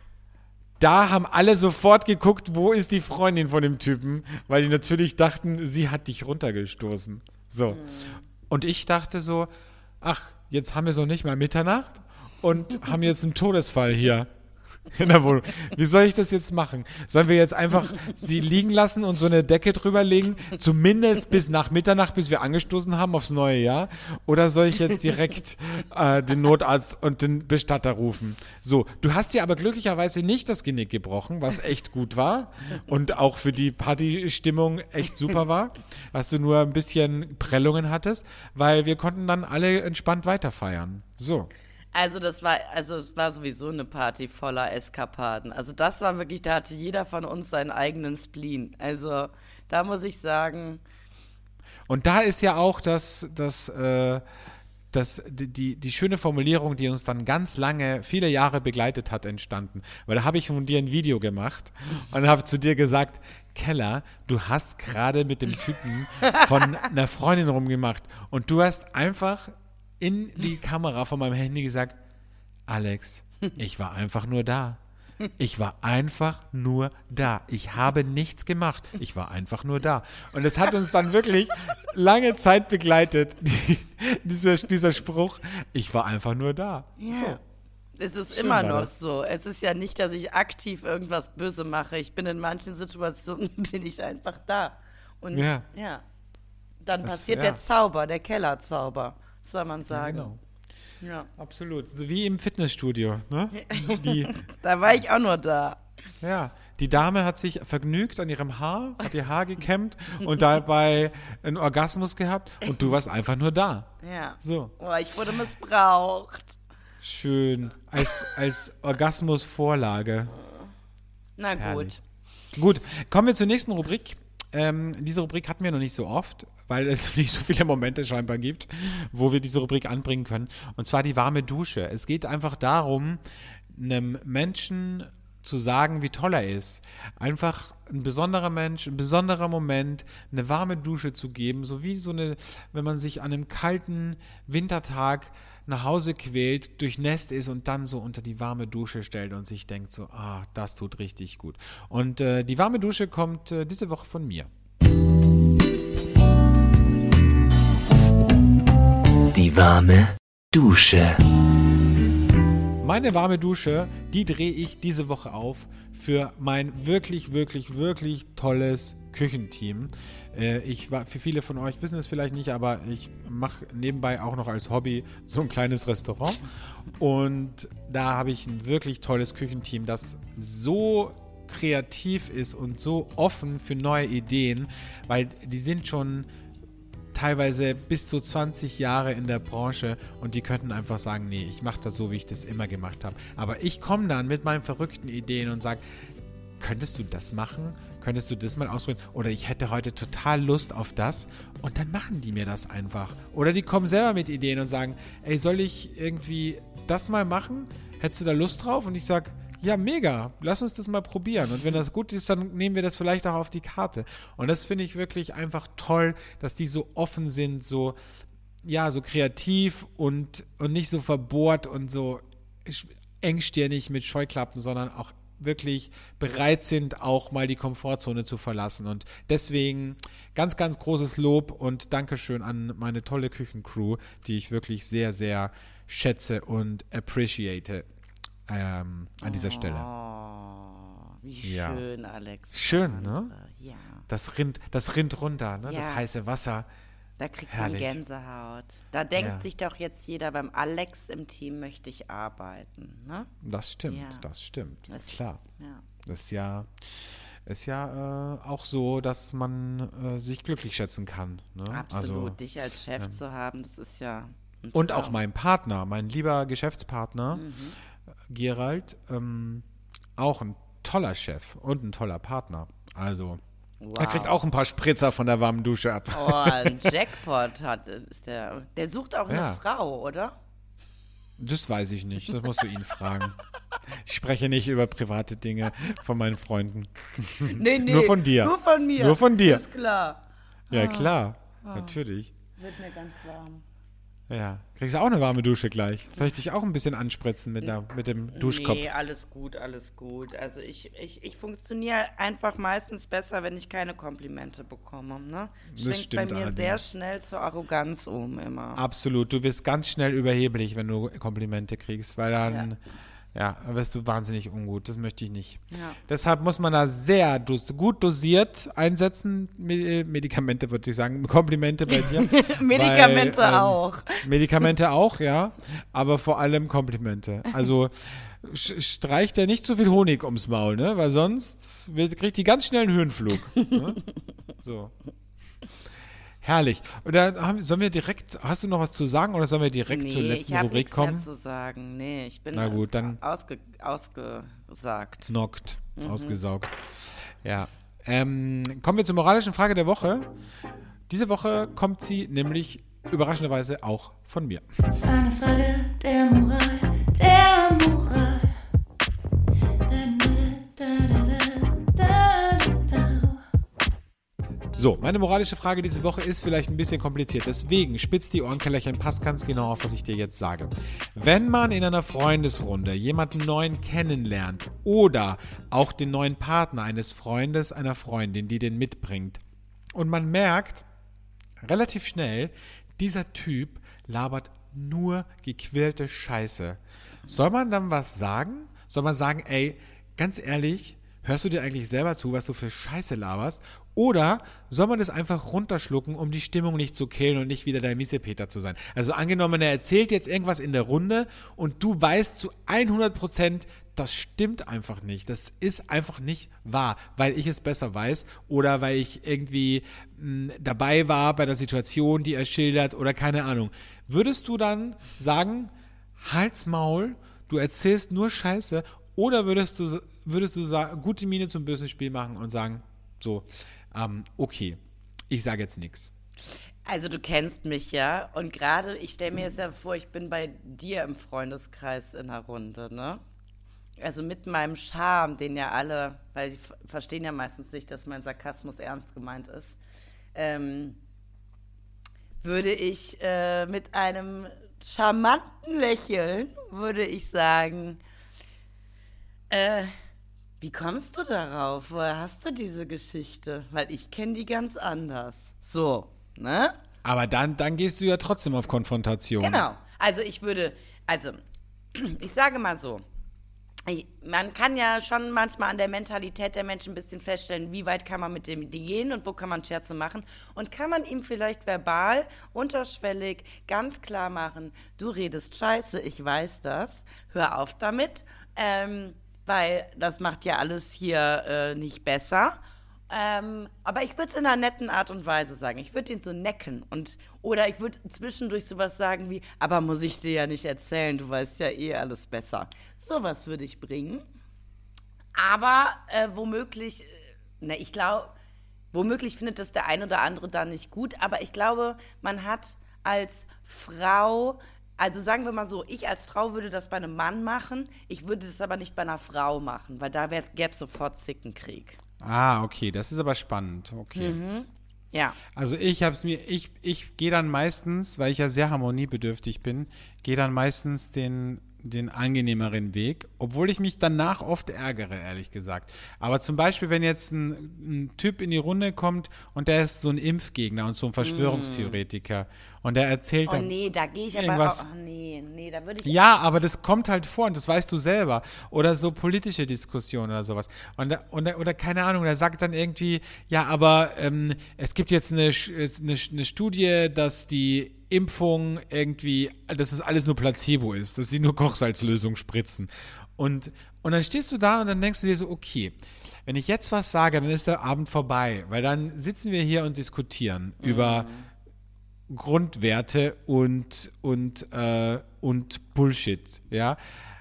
da haben alle sofort geguckt, wo ist die Freundin von dem Typen, weil die natürlich dachten, sie hat dich runtergestoßen. So. Und ich dachte so, ach, jetzt haben wir so nicht mal Mitternacht und haben jetzt einen Todesfall hier in der Wohnung. Wie soll ich das jetzt machen? Sollen wir jetzt einfach sie liegen lassen und so eine Decke drüber legen, zumindest bis nach Mitternacht, bis wir angestoßen haben aufs neue Jahr? Oder soll ich jetzt direkt äh, den Notarzt und den Bestatter rufen? So, du hast dir aber glücklicherweise nicht das Genick gebrochen, was echt gut war und auch für die Partystimmung echt super war, dass du nur ein bisschen Prellungen hattest, weil wir konnten dann alle entspannt weiterfeiern. So.
Also das war, also es war sowieso eine Party voller Eskapaden. Also das war wirklich, da hatte jeder von uns seinen eigenen Spleen. Also da muss ich sagen,
Und da ist ja auch das, das, äh, das, die, die, die schöne Formulierung, die uns dann ganz lange, viele Jahre begleitet hat, entstanden. Weil da habe ich von dir ein Video gemacht und habe zu dir gesagt, Keller, du hast gerade mit dem Typen von einer Freundin rumgemacht und du hast einfach in die Kamera von meinem Handy gesagt, Alex, ich war einfach nur da. Ich war einfach nur da. Ich habe nichts gemacht. Ich war einfach nur da. Und es hat uns dann wirklich lange Zeit begleitet, die, dieser, dieser Spruch, ich war einfach nur da.
ja.
So.
Es ist
Schön
immer
war
noch
das.
so. Es ist ja nicht, dass ich aktiv irgendwas böse mache. Ich bin in manchen Situationen, bin ich einfach da. Und
Ja.
ja, dann
Das-
passiert
ja.
der Zauber, der Kellerzauber, soll man sagen.
Genau.
Ja.
Absolut. So wie im Fitnessstudio. Ne? Die,
Da war ich auch nur da.
ja, die Dame hat sich vergnügt an ihrem Haar, hat ihr Haar gekämmt und dabei einen Orgasmus gehabt und du warst einfach nur da.
Ja.
So.
Oh, ich wurde missbraucht.
Schön. Als, als Orgasmusvorlage.
Na gut.
Herrlich. Gut, kommen wir zur nächsten Rubrik. Ähm, diese Rubrik hatten wir noch nicht so oft, weil es nicht so viele Momente scheinbar gibt, wo wir diese Rubrik anbringen können. Und zwar die warme Dusche. Es geht einfach darum, einem Menschen zu sagen, wie toll er ist. Einfach ein besonderer Mensch, ein besonderer Moment, eine warme Dusche zu geben, so wie so eine, wenn man sich an einem kalten Wintertag nach Hause quält, durchnässt ist und dann so unter die warme Dusche stellt und sich denkt so, ah, das tut richtig gut. Und äh, die warme Dusche kommt äh, diese Woche von mir.
Die warme Dusche.
Meine warme Dusche, die drehe ich diese Woche auf für mein wirklich, wirklich, wirklich tolles Küchenteam. Äh, ich war, für viele von euch wissen es vielleicht nicht, aber ich mache nebenbei auch noch als Hobby so ein kleines Restaurant. Und da habe ich ein wirklich tolles Küchenteam, das so kreativ ist und so offen für neue Ideen, weil die sind schon teilweise bis zu zwanzig Jahre in der Branche und die könnten einfach sagen, nee, ich mache das so, wie ich das immer gemacht habe. Aber ich komme dann mit meinen verrückten Ideen und sage, könntest du das machen? Könntest du das mal ausprobieren? Oder ich hätte heute total Lust auf das und dann machen die mir das einfach. Oder die kommen selber mit Ideen und sagen, ey, soll ich irgendwie das mal machen? Hättest du da Lust drauf? Und ich sage, ja, mega, lass uns das mal probieren. Und wenn das gut ist, dann nehmen wir das vielleicht auch auf die Karte. Und das finde ich wirklich einfach toll, dass die so offen sind, so, ja, so kreativ und, und nicht so verbohrt und so engstirnig mit Scheuklappen, sondern auch wirklich bereit sind, auch mal die Komfortzone zu verlassen. Und deswegen ganz, ganz großes Lob und Dankeschön an meine tolle Küchencrew, die ich wirklich sehr, sehr schätze und appreciate. Ähm, an dieser Stelle.
Oh, wie
Ja.
schön, Alex.
Schön, ne?
Ja.
Das rinnt, das rinnt runter, ne?
Ja.
Das heiße Wasser.
Da kriegt
Herrlich.
man Gänsehaut. Da denkt
Ja.
sich doch jetzt jeder, beim Alex im Team möchte ich arbeiten, ne?
Das stimmt,
Ja.
das stimmt.
Das-
Klar.
Ja.
Das ist ja, ist ja äh, auch so, dass man äh, sich glücklich schätzen kann. Ne?
Absolut.
Also,
Dich als Chef zu haben, das ist ja ein
und
Traum.
auch mein Partner, mein lieber Geschäftspartner,
Mhm.
Gerald, ähm, auch ein toller Chef und ein toller Partner. Also,
Wow.
er kriegt auch ein paar Spritzer von der warmen Dusche ab.
Oh, ein Jackpot hat, ist der. Der sucht auch
Ja.
eine Frau, oder?
Das weiß ich nicht, das musst du ihn fragen. Ich spreche nicht über private Dinge von meinen Freunden.
Nee, nee.
Nur von dir.
Nur von mir.
Nur von dir.
Ist klar.
Ja, klar, natürlich.
Wird mir ganz warm.
Ja, kriegst du auch eine warme Dusche gleich. Soll ich dich auch ein bisschen anspritzen mit, der, mit dem Duschkopf?
Nee, alles gut, alles gut. Also ich, ich, ich funktioniere einfach meistens besser, wenn ich keine Komplimente bekomme. Ne?
Das
Schwingt bei
stimmt
mir
allerdings.
sehr schnell zur Arroganz um immer.
Absolut, du wirst ganz schnell überheblich, wenn du Komplimente kriegst, weil dann, ja, dann wirst du wahnsinnig ungut. Das möchte ich nicht.
Ja.
Deshalb muss man da sehr dos- gut dosiert einsetzen. Me- Medikamente würde ich sagen, Komplimente bei dir.
Medikamente
weil, ähm,
auch.
Medikamente auch, ja, aber vor allem Komplimente. Also sch- streicht er nicht zu viel Honig ums Maul, ne? Weil sonst wird, kriegt die ganz schnell einen Höhenflug. Ne? So. Herrlich. Oder haben, sollen wir direkt, hast du noch was zu sagen oder sollen wir direkt
Nee,
zur letzten
ich habe
Rubrik
nichts
kommen?
mehr zu sagen. Nee, ich bin
Na gut, dann-
ausge, ausgesagt.
Knockt,
Mhm.
ausgesaugt. Ja. Ähm, kommen wir zur moralischen Frage der Woche. Diese Woche kommt sie nämlich überraschenderweise auch von mir.
Eine Frage der Moral, der Moral. Da, da, da, da, da, da.
So, meine moralische Frage diese Woche ist vielleicht ein bisschen kompliziert. Deswegen spitzt die Ohrenkellerchen, passt ganz genau auf, was ich dir jetzt sage. Wenn man in einer Freundesrunde jemanden neuen kennenlernt oder auch den neuen Partner eines Freundes, einer Freundin, die den mitbringt und man merkt relativ schnell, dieser Typ labert nur gequirlte Scheiße. Soll man dann was sagen? Soll man sagen, ey, ganz ehrlich, hörst du dir eigentlich selber zu, was du für Scheiße laberst? Oder soll man das einfach runterschlucken, um die Stimmung nicht zu killen und nicht wieder der Miesepeter zu sein? Also angenommen, er erzählt jetzt irgendwas in der Runde und du weißt zu hundert Prozent, das stimmt einfach nicht. Das ist einfach nicht wahr, weil ich es besser weiß oder weil ich irgendwie mh, dabei war bei der Situation, die er schildert oder keine Ahnung. Würdest du dann sagen, halt's Maul, du erzählst nur Scheiße, oder würdest du, würdest du sagen, gute Miene zum bösen Spiel machen und sagen, so, Ähm, okay, ich sage jetzt nichts.
Also du kennst mich ja und gerade, ich stelle mir jetzt ja vor, ich bin bei dir im Freundeskreis in der Runde, ne? Also mit meinem Charme, den ja alle, weil sie verstehen ja meistens nicht, dass mein Sarkasmus ernst gemeint ist, ähm, würde ich äh, mit einem charmanten Lächeln, würde ich sagen, äh, wie kommst du darauf? Woher hast du diese Geschichte? Weil ich kenne die ganz anders. So, ne?
Aber dann, dann gehst du ja trotzdem auf Konfrontation.
Genau. Also ich würde, also ich sage mal so, ich, man kann ja schon manchmal an der Mentalität der Menschen ein bisschen feststellen, wie weit kann man mit dem gehen und wo kann man Scherze machen. Und kann man ihm vielleicht verbal, unterschwellig, ganz klar machen, du redest scheiße, ich weiß das, hör auf damit, ähm, weil das macht ja alles hier äh, nicht besser. Ähm, aber ich würde es in einer netten Art und Weise sagen. Ich würde ihn so necken und oder ich würde zwischendurch sowas sagen wie, aber muss ich dir ja nicht erzählen, du weißt ja eh alles besser. Sowas würde ich bringen. Aber äh, womöglich, äh, ne, ich glaube, womöglich findet das der ein oder andere dann nicht gut, aber ich glaube, man hat als Frau, also sagen wir mal so, ich als Frau würde das bei einem Mann machen, ich würde das aber nicht bei einer Frau machen, weil da gäbe es sofort Zickenkrieg.
Ah, okay, das ist aber spannend. Okay.
Mhm. Ja.
Also ich habe es mir, ich, ich gehe dann meistens, weil ich ja sehr harmoniebedürftig bin, gehe dann meistens den, den angenehmeren Weg, obwohl ich mich danach oft ärgere, ehrlich gesagt. Aber zum Beispiel, wenn jetzt ein, ein Typ in die Runde kommt und der ist so ein Impfgegner und so ein Verschwörungstheoretiker mm. und der erzählt
oh,
dann
nee, da gehe ich aber
irgendwas.
auch, oh, nee, nee, da würde ich...
Ja, aber das kommt halt vor und das weißt du selber. Oder so politische Diskussionen oder sowas. Und, oder, oder keine Ahnung, der sagt dann irgendwie, ja, aber ähm, es gibt jetzt eine, eine, eine Studie, dass die Impfung irgendwie, dass das alles nur Placebo ist, dass sie nur Kochsalzlösung spritzen. Und, und dann stehst du da und dann denkst du dir so, okay, wenn ich jetzt was sage, dann ist der Abend vorbei, weil dann sitzen wir hier und diskutieren mhm. über Grundwerte und, und, äh, und Bullshit, ja.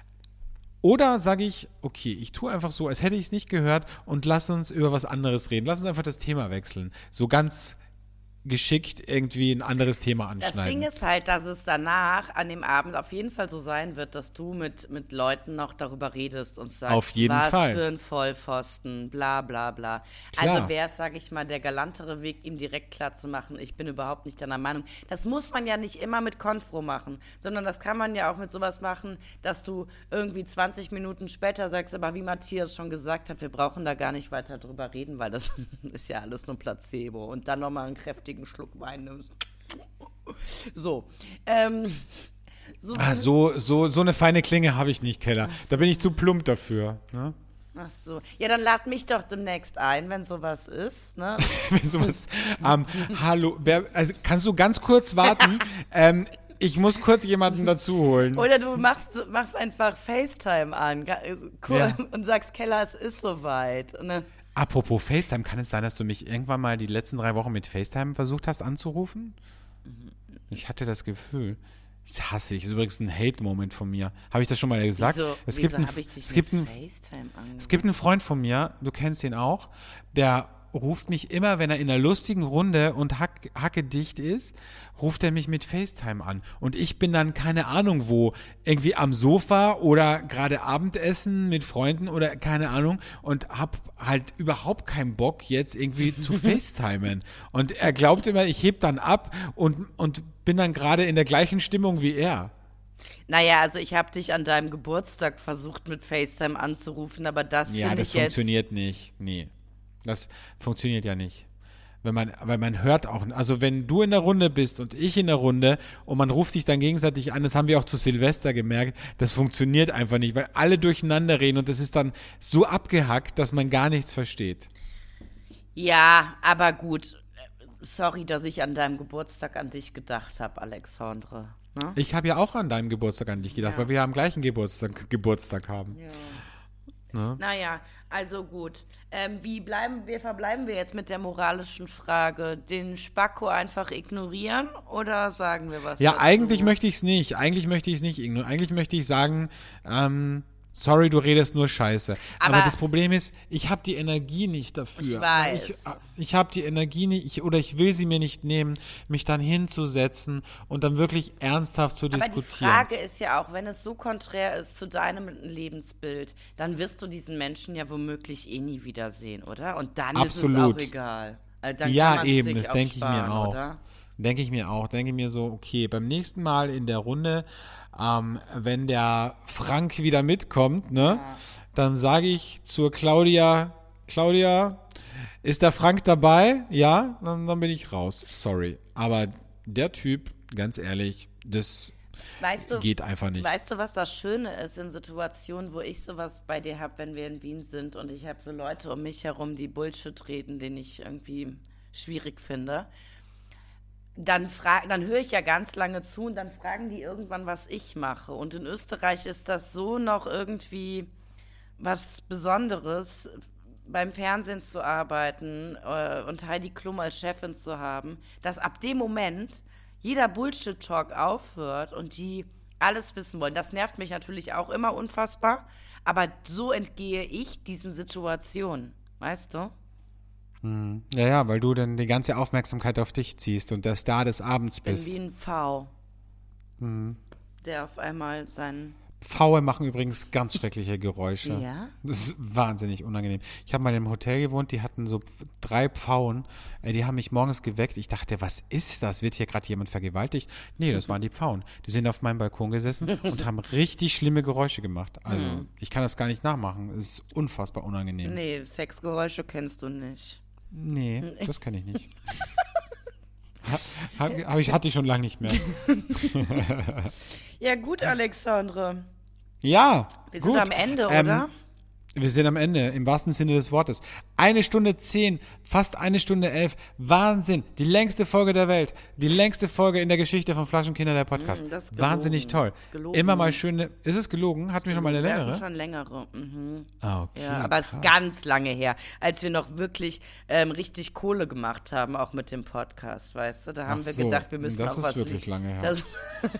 Oder sage ich, okay, ich tue einfach so, als hätte ich es nicht gehört und lass uns über was anderes reden. Lass uns einfach das Thema wechseln. So ganz geschickt irgendwie ein anderes Thema anschneiden.
Das Ding ist halt, dass es danach an dem Abend auf jeden Fall so sein wird, dass du mit, mit Leuten noch darüber redest und sagst,
auf jeden
was
Fall.
für ein Vollpfosten, bla bla bla.
Klar.
Also wäre es, sage ich mal, der galantere Weg, ihm direkt klar zu machen, ich bin überhaupt nicht deiner Meinung. Das muss man ja nicht immer mit Konfro machen, sondern das kann man ja auch mit sowas machen, dass du irgendwie zwanzig Minuten später sagst, aber wie Matthias schon gesagt hat, wir brauchen da gar nicht weiter drüber reden, weil das ist ja alles nur Placebo. Und dann nochmal einen kräftigen Schluck Wein nimmst. So. Ähm, so,
ah, so, so, so eine feine Klinge habe ich nicht, Keller. Da bin ich zu plump dafür. Ne?
Ach so. Ja, dann lad mich doch demnächst ein, wenn sowas ist. Ne?
wenn sowas. Ähm, hallo, wer, also kannst du ganz kurz warten? ähm, ich muss kurz jemanden dazu holen.
Oder du machst, machst einfach FaceTime an cool, ja. und sagst, Keller, es ist soweit. Ne?
Apropos FaceTime, kann es sein, dass du mich irgendwann mal die letzten drei Wochen mit FaceTime versucht hast anzurufen? Ich hatte das Gefühl. Das hasse ich. Das ist übrigens ein Hate-Moment von mir. Habe ich das schon mal gesagt?
Wieso,
es
wieso
gibt einen,
habe ich dich
es gibt
mit
einen,
FaceTime angerufen?
Es gibt einen Freund von mir, du kennst ihn auch, der ruft mich immer, wenn er in einer lustigen Runde und hack, hackedicht ist, ruft er mich mit FaceTime an. Und ich bin dann keine Ahnung wo, irgendwie am Sofa oder gerade Abendessen mit Freunden oder keine Ahnung und hab halt überhaupt keinen Bock jetzt irgendwie zu FaceTimen. Und er glaubt immer, ich heb dann ab und, und bin dann gerade in der gleichen Stimmung wie er.
Naja, also ich habe dich an deinem Geburtstag versucht mit FaceTime anzurufen, aber das
ja,
finde
das
ich jetzt...
funktioniert nicht, nee. Das funktioniert ja nicht. Wenn man, weil man hört auch, also wenn du in der Runde bist und ich in der Runde und man ruft sich dann gegenseitig an, das haben wir auch zu Silvester gemerkt, das funktioniert einfach nicht, weil alle durcheinander reden und das ist dann so abgehackt, dass man gar nichts versteht.
Ja, aber gut. Sorry, dass ich an deinem Geburtstag an dich gedacht habe, Alexandre. Ne?
Ich habe ja auch an deinem Geburtstag an dich gedacht,
ja.
weil wir ja am gleichen Geburtstag, Geburtstag haben.
Ja.
Ne?
Naja, also gut. Ähm, wie bleiben wir, verbleiben wir jetzt mit der moralischen Frage? Den Spacko einfach ignorieren oder sagen wir was
Ja,
dazu?
eigentlich möchte ich es nicht. Eigentlich möchte ich es nicht ignorieren. Eigentlich möchte ich sagen, ähm, Sorry, du redest nur Scheiße. Aber,
Aber
das Problem ist, ich habe die Energie nicht dafür.
Ich weiß.
Ich, ich habe die Energie nicht, ich, oder ich will sie mir nicht nehmen, mich dann hinzusetzen und dann wirklich ernsthaft zu
Aber
diskutieren.
die Frage ist ja auch, wenn es so konträr ist zu deinem Lebensbild, dann wirst du diesen Menschen ja womöglich eh nie wiedersehen, oder? Und dann
Absolut.
ist es auch egal. Also dann
Ja,
kann man's
eben,
sich
das
auch
denke ich mir
sparen,
auch.
Oder?
Denke ich mir auch. Denke ich mir so, okay, beim nächsten Mal in der Runde, ähm, wenn der Frank wieder mitkommt, ne, ja. dann sage ich zur Claudia, Claudia, ist der Frank dabei? Ja, dann, dann bin ich raus. Sorry. Aber der Typ, ganz ehrlich, das weißt du, geht einfach nicht.
Weißt du, was das Schöne ist in Situationen, wo ich sowas bei dir habe, wenn wir in Wien sind und ich habe so Leute um mich herum, die Bullshit reden, den ich irgendwie schwierig finde. Dann, frag, dann höre ich ja ganz lange zu und dann fragen die irgendwann, was ich mache. Und in Österreich ist das so noch irgendwie was Besonderes, beim Fernsehen zu arbeiten äh, und Heidi Klum als Chefin zu haben, dass ab dem Moment jeder Bullshit-Talk aufhört und die alles wissen wollen. Das nervt mich natürlich auch immer unfassbar, aber so entgehe ich diesen Situationen, weißt du?
Hm. Ja, ja, weil du dann die ganze Aufmerksamkeit auf dich ziehst und der Star des Abends bist.
Ich bin wie ein Pfau,
hm.
der auf einmal seinen...
Pfaue machen übrigens ganz schreckliche Geräusche.
Ja?
Das ist wahnsinnig unangenehm. Ich habe mal in einem Hotel gewohnt, die hatten so drei Pfauen, die haben mich morgens geweckt. Ich dachte, was ist das? Wird hier gerade jemand vergewaltigt? Nee, das waren die Pfauen. Die sind auf meinem Balkon gesessen und haben richtig schlimme Geräusche gemacht. Also, mhm. ich kann das gar nicht nachmachen. Es ist unfassbar unangenehm.
Nee, Sexgeräusche kennst du nicht.
Nee, das kenne ich nicht. ha, hab ich, hatte ich schon lange nicht mehr.
Ja, gut, Alexandre.
Ja,
Wir
gut.
sind am Ende,
ähm,
oder?
Wir sind am Ende, im wahrsten Sinne des Wortes. Eine Stunde zehn, fast eine Stunde elf. Wahnsinn. Die längste Folge der Welt. Die längste Folge in der Geschichte von Flaschenkinder, der Podcast.
Mm, das ist
Wahnsinnig toll. Immer mal schöne. Ist es gelogen? Hatten wir schon mal eine längere?
Wir hatten schon längere. Mhm.
Ah, okay.
Ja, aber es ist ganz lange her, als wir noch wirklich ähm, richtig Kohle gemacht haben, auch mit dem Podcast, weißt du? Da haben
Ach
wir
so,
gedacht, wir müssen
das
auch
ist
was.
wirklich lange her.
Das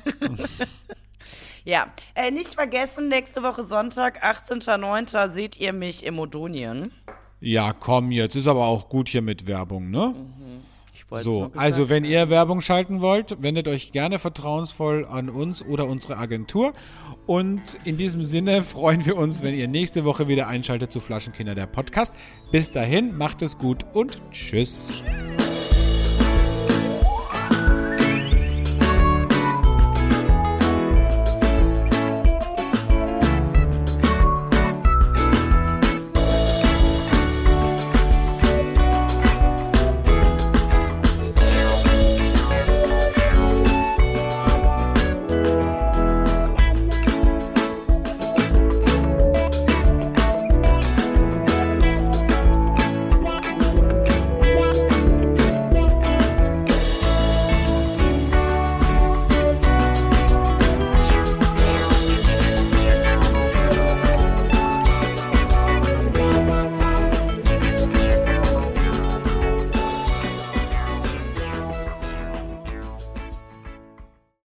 Ja, äh, nicht vergessen, nächste Woche Sonntag, achtzehnter neunter seht ihr mich im Odonien.
Ja, komm, jetzt ist aber auch gut hier mit Werbung, ne?
Mhm. Ich wollte
So,
nur gesagt
also wenn
haben.
ihr Werbung schalten wollt, wendet euch gerne vertrauensvoll an uns oder unsere Agentur. Und in diesem Sinne freuen wir uns, wenn ihr nächste Woche wieder einschaltet zu Flaschenkinder, der Podcast. Bis dahin, macht es gut und tschüss.